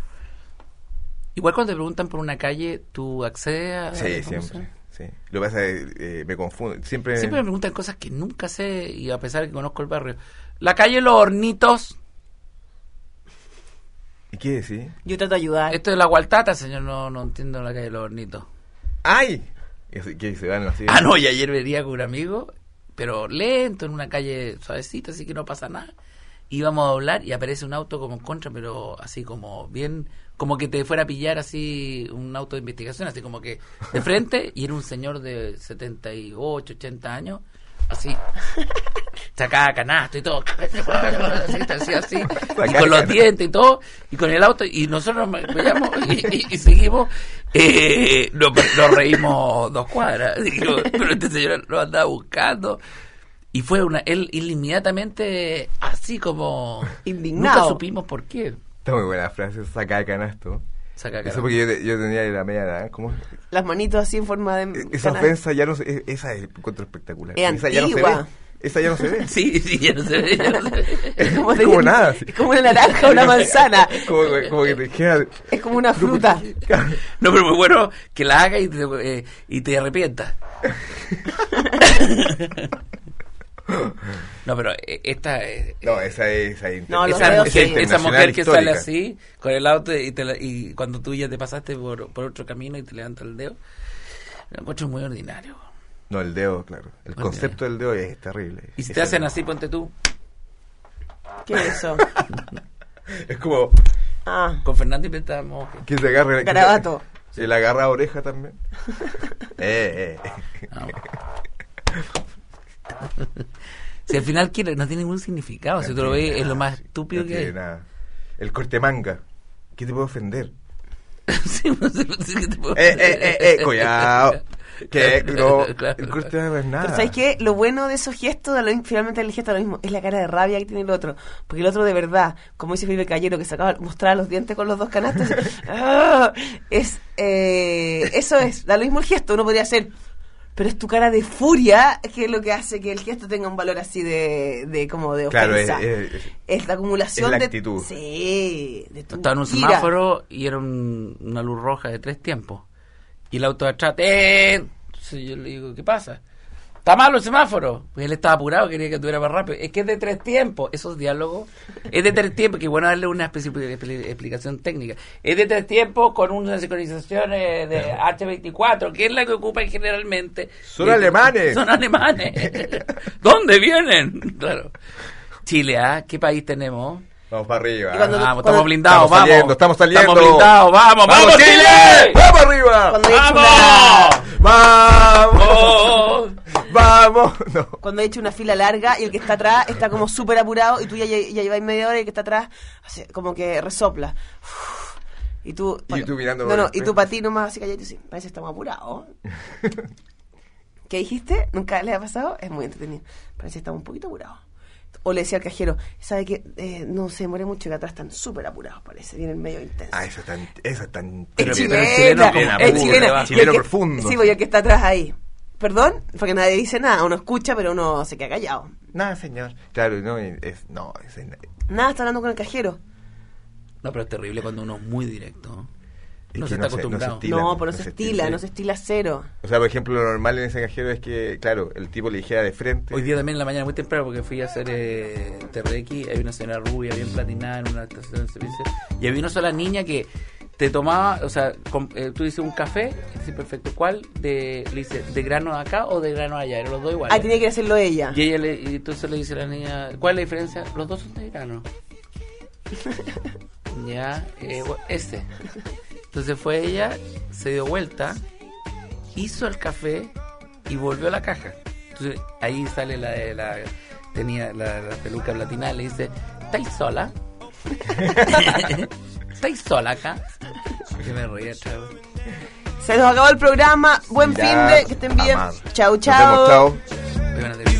Igual cuando te preguntan por una calle, ¿tú accedes a la Sí, información? siempre. Sí. Lo que pasa es que eh, me confundo. Siempre. Siempre me preguntan cosas que nunca sé y a pesar de que conozco el barrio. La calle Los Hornitos, ¿Y qué decís? Yo trato de ayudar. esto es la Gualtata, señor, no, no entiendo la calle Los Hornitos. ¡Ay! ¿Y así- ¿Qué se van así? Ah, no, y ayer venía con un amigo, pero lento, en una calle suavecita, así que no pasa nada. Íbamos a hablar y aparece un auto como en contra, pero así como bien, como que te fuera a pillar así un auto de investigación, así como que de frente, y era un señor de setenta y ocho, ochenta años, así. sacaba canasto y todo, así, así, y con los dientes y todo, y con el auto, y nosotros nos veíamos y, y, y seguimos, eh, nos, nos reímos dos cuadras, digo, pero este señor lo andaba buscando. Y fue una, él, él inmediatamente así como indignado. Nunca supimos por qué. Está muy buena frase, saca de canasto. Saca de canasto. Eso porque yo, yo tenía la media edad, ¿cómo? Las manitos así en forma de... Esa canal. ofensa ya no se... Esa es encuentro espectacular. Es esa ya no se antigua. ve. Esa ya no se ve. Sí, sí, ya no se ve, ya no se ve. Es como, Es de- como nada. Es como una naranja o una manzana. como, como que te queda... Es como una fruta. No, pero muy bueno que la haga y te, eh, y te arrepientas. No, pero eh, esta... eh, No, esa es... Esa, es No, los esa, dedos esa- sí. esa internacional mujer que sale histórica. así, con el auto, y, te la- y cuando tú ya te pasaste por, por otro camino y te levanta el dedo, lo encuentro muy ordinario. No, el dedo, claro. El Ordinario. concepto del dedo es terrible. Y si Es te hacen el- así, ponte tú, ¿Qué es eso? Es como Ah, con Fernando inventamos... que se agarre... que garabato. Se le agarra oreja también. eh, eh. Ah, si al final quiere, no tiene ningún significado, si tú lo ves es lo más estúpido No que tiene hay. nada. El corte manga. ¿Qué te puede ofender? Sí, no sé, no sé qué te puedo Eh, eh, eh, eh, collao. Que no, Claro. el corte manga no es nada. Pero ¿sabes qué? Lo bueno de esos gestos, de lo, finalmente el gesto es lo mismo, es la cara de rabia que tiene el otro. Porque el otro de verdad, como dice Felipe Callero, que sacaba, mostraba los dientes con los dos canastos, ¡ah! es eh, eso es, da lo mismo el gesto, uno podría hacer, pero es tu cara de furia que es lo que hace que el gesto tenga un valor así de, de como de Claro, es, ofensa. es- es- Es la acumulación es la de... actitud. Sí, de tu Estaba en un ira. semáforo y era un- una luz roja de tres tiempos. Y el auto de atrás, ¡eh! Entonces yo le digo, ¿qué pasa? ¿Está malo el semáforo? Pues él estaba apurado, quería que tuviera más rápido. Es que es de tres tiempos, esos diálogos. Es de tres tiempos, que bueno darle una especie de expli- explicación técnica. Es de tres tiempos con una sincronización eh, de hache veinticuatro, que es la que ocupan generalmente. Son Eh, alemanes. Son alemanes. ¿Dónde vienen? Claro. Chile, ¿ah? ¿Qué país tenemos? Vamos para arriba. Y cuando- Vamos, cuando- estamos blindados, Estamos vamos. saliendo, estamos saliendo. Estamos blindados, vamos, vamos, Chile. ¡Vamos arriba! Cuando he hecho ¡Vamos! ¡Vamos! ¡Oh! ¡Vamos! No. Cuando he hecho una fila larga y el que está atrás está como súper apurado y tú ya, ya, ya lleváis media hora y el que está atrás hace como que resopla. Uf. Y tú... Y tú mirando No, por no, el y tú espejo. para ti nomás así calladito y sí, parece que estamos apurados. ¿Qué dijiste? ¿Nunca les ha pasado? Es muy entretenido. Parece que estamos un poquito apurados. O le decía al cajero, ¿sabe qué? Eh, no se demore mucho que atrás están súper apurados, parece. Vienen medio intenso. Ah, eso es tan... Eso es tan... Pero- Es pero chilena, el chileno es como chilena. apura, Y el chileno que- profundo. Sí, voy el que está atrás ahí. Perdón, porque nadie dice nada. Uno escucha, pero uno se queda callado. Nada, señor. Claro, no, es... No, es... Nada, está hablando con el cajero. No, pero es terrible cuando uno es muy directo. Es No que se no está se- no se acostumbrado. estila, no, no pero no se se estila, estila, sí. no se estila cero. O sea, por ejemplo, lo normal en ese cajero es que, claro, el tipo le dijera de frente. Hoy día también en la mañana muy temprano porque fui a hacer eh, T R X, hay una señora rubia bien platinada en una estación de servicio y había una sola niña que te tomaba, o sea, com- eh, tú dices un café, y dice perfecto, ¿cuál? De, le dice, ¿de grano acá o de grano allá? Eran los dos iguales. Ah, tenía que hacerlo ella. Y ella le, y entonces le dice a la niña, ¿cuál es la diferencia? Los dos son de grano. Ya, eh, bu- ese. Entonces fue ella, se dio vuelta, hizo el café y volvió a la caja. Entonces ahí sale la de la tenía la, la peluca platinada, le dice, ¿estáis sola? ¿Estáis sola acá? Porque me reía, chavo. Se nos acabó el programa. Buen Ya, fin de que estén bien. amado. Chau, Nos chau. vemos, chao. Muy buenas tardes.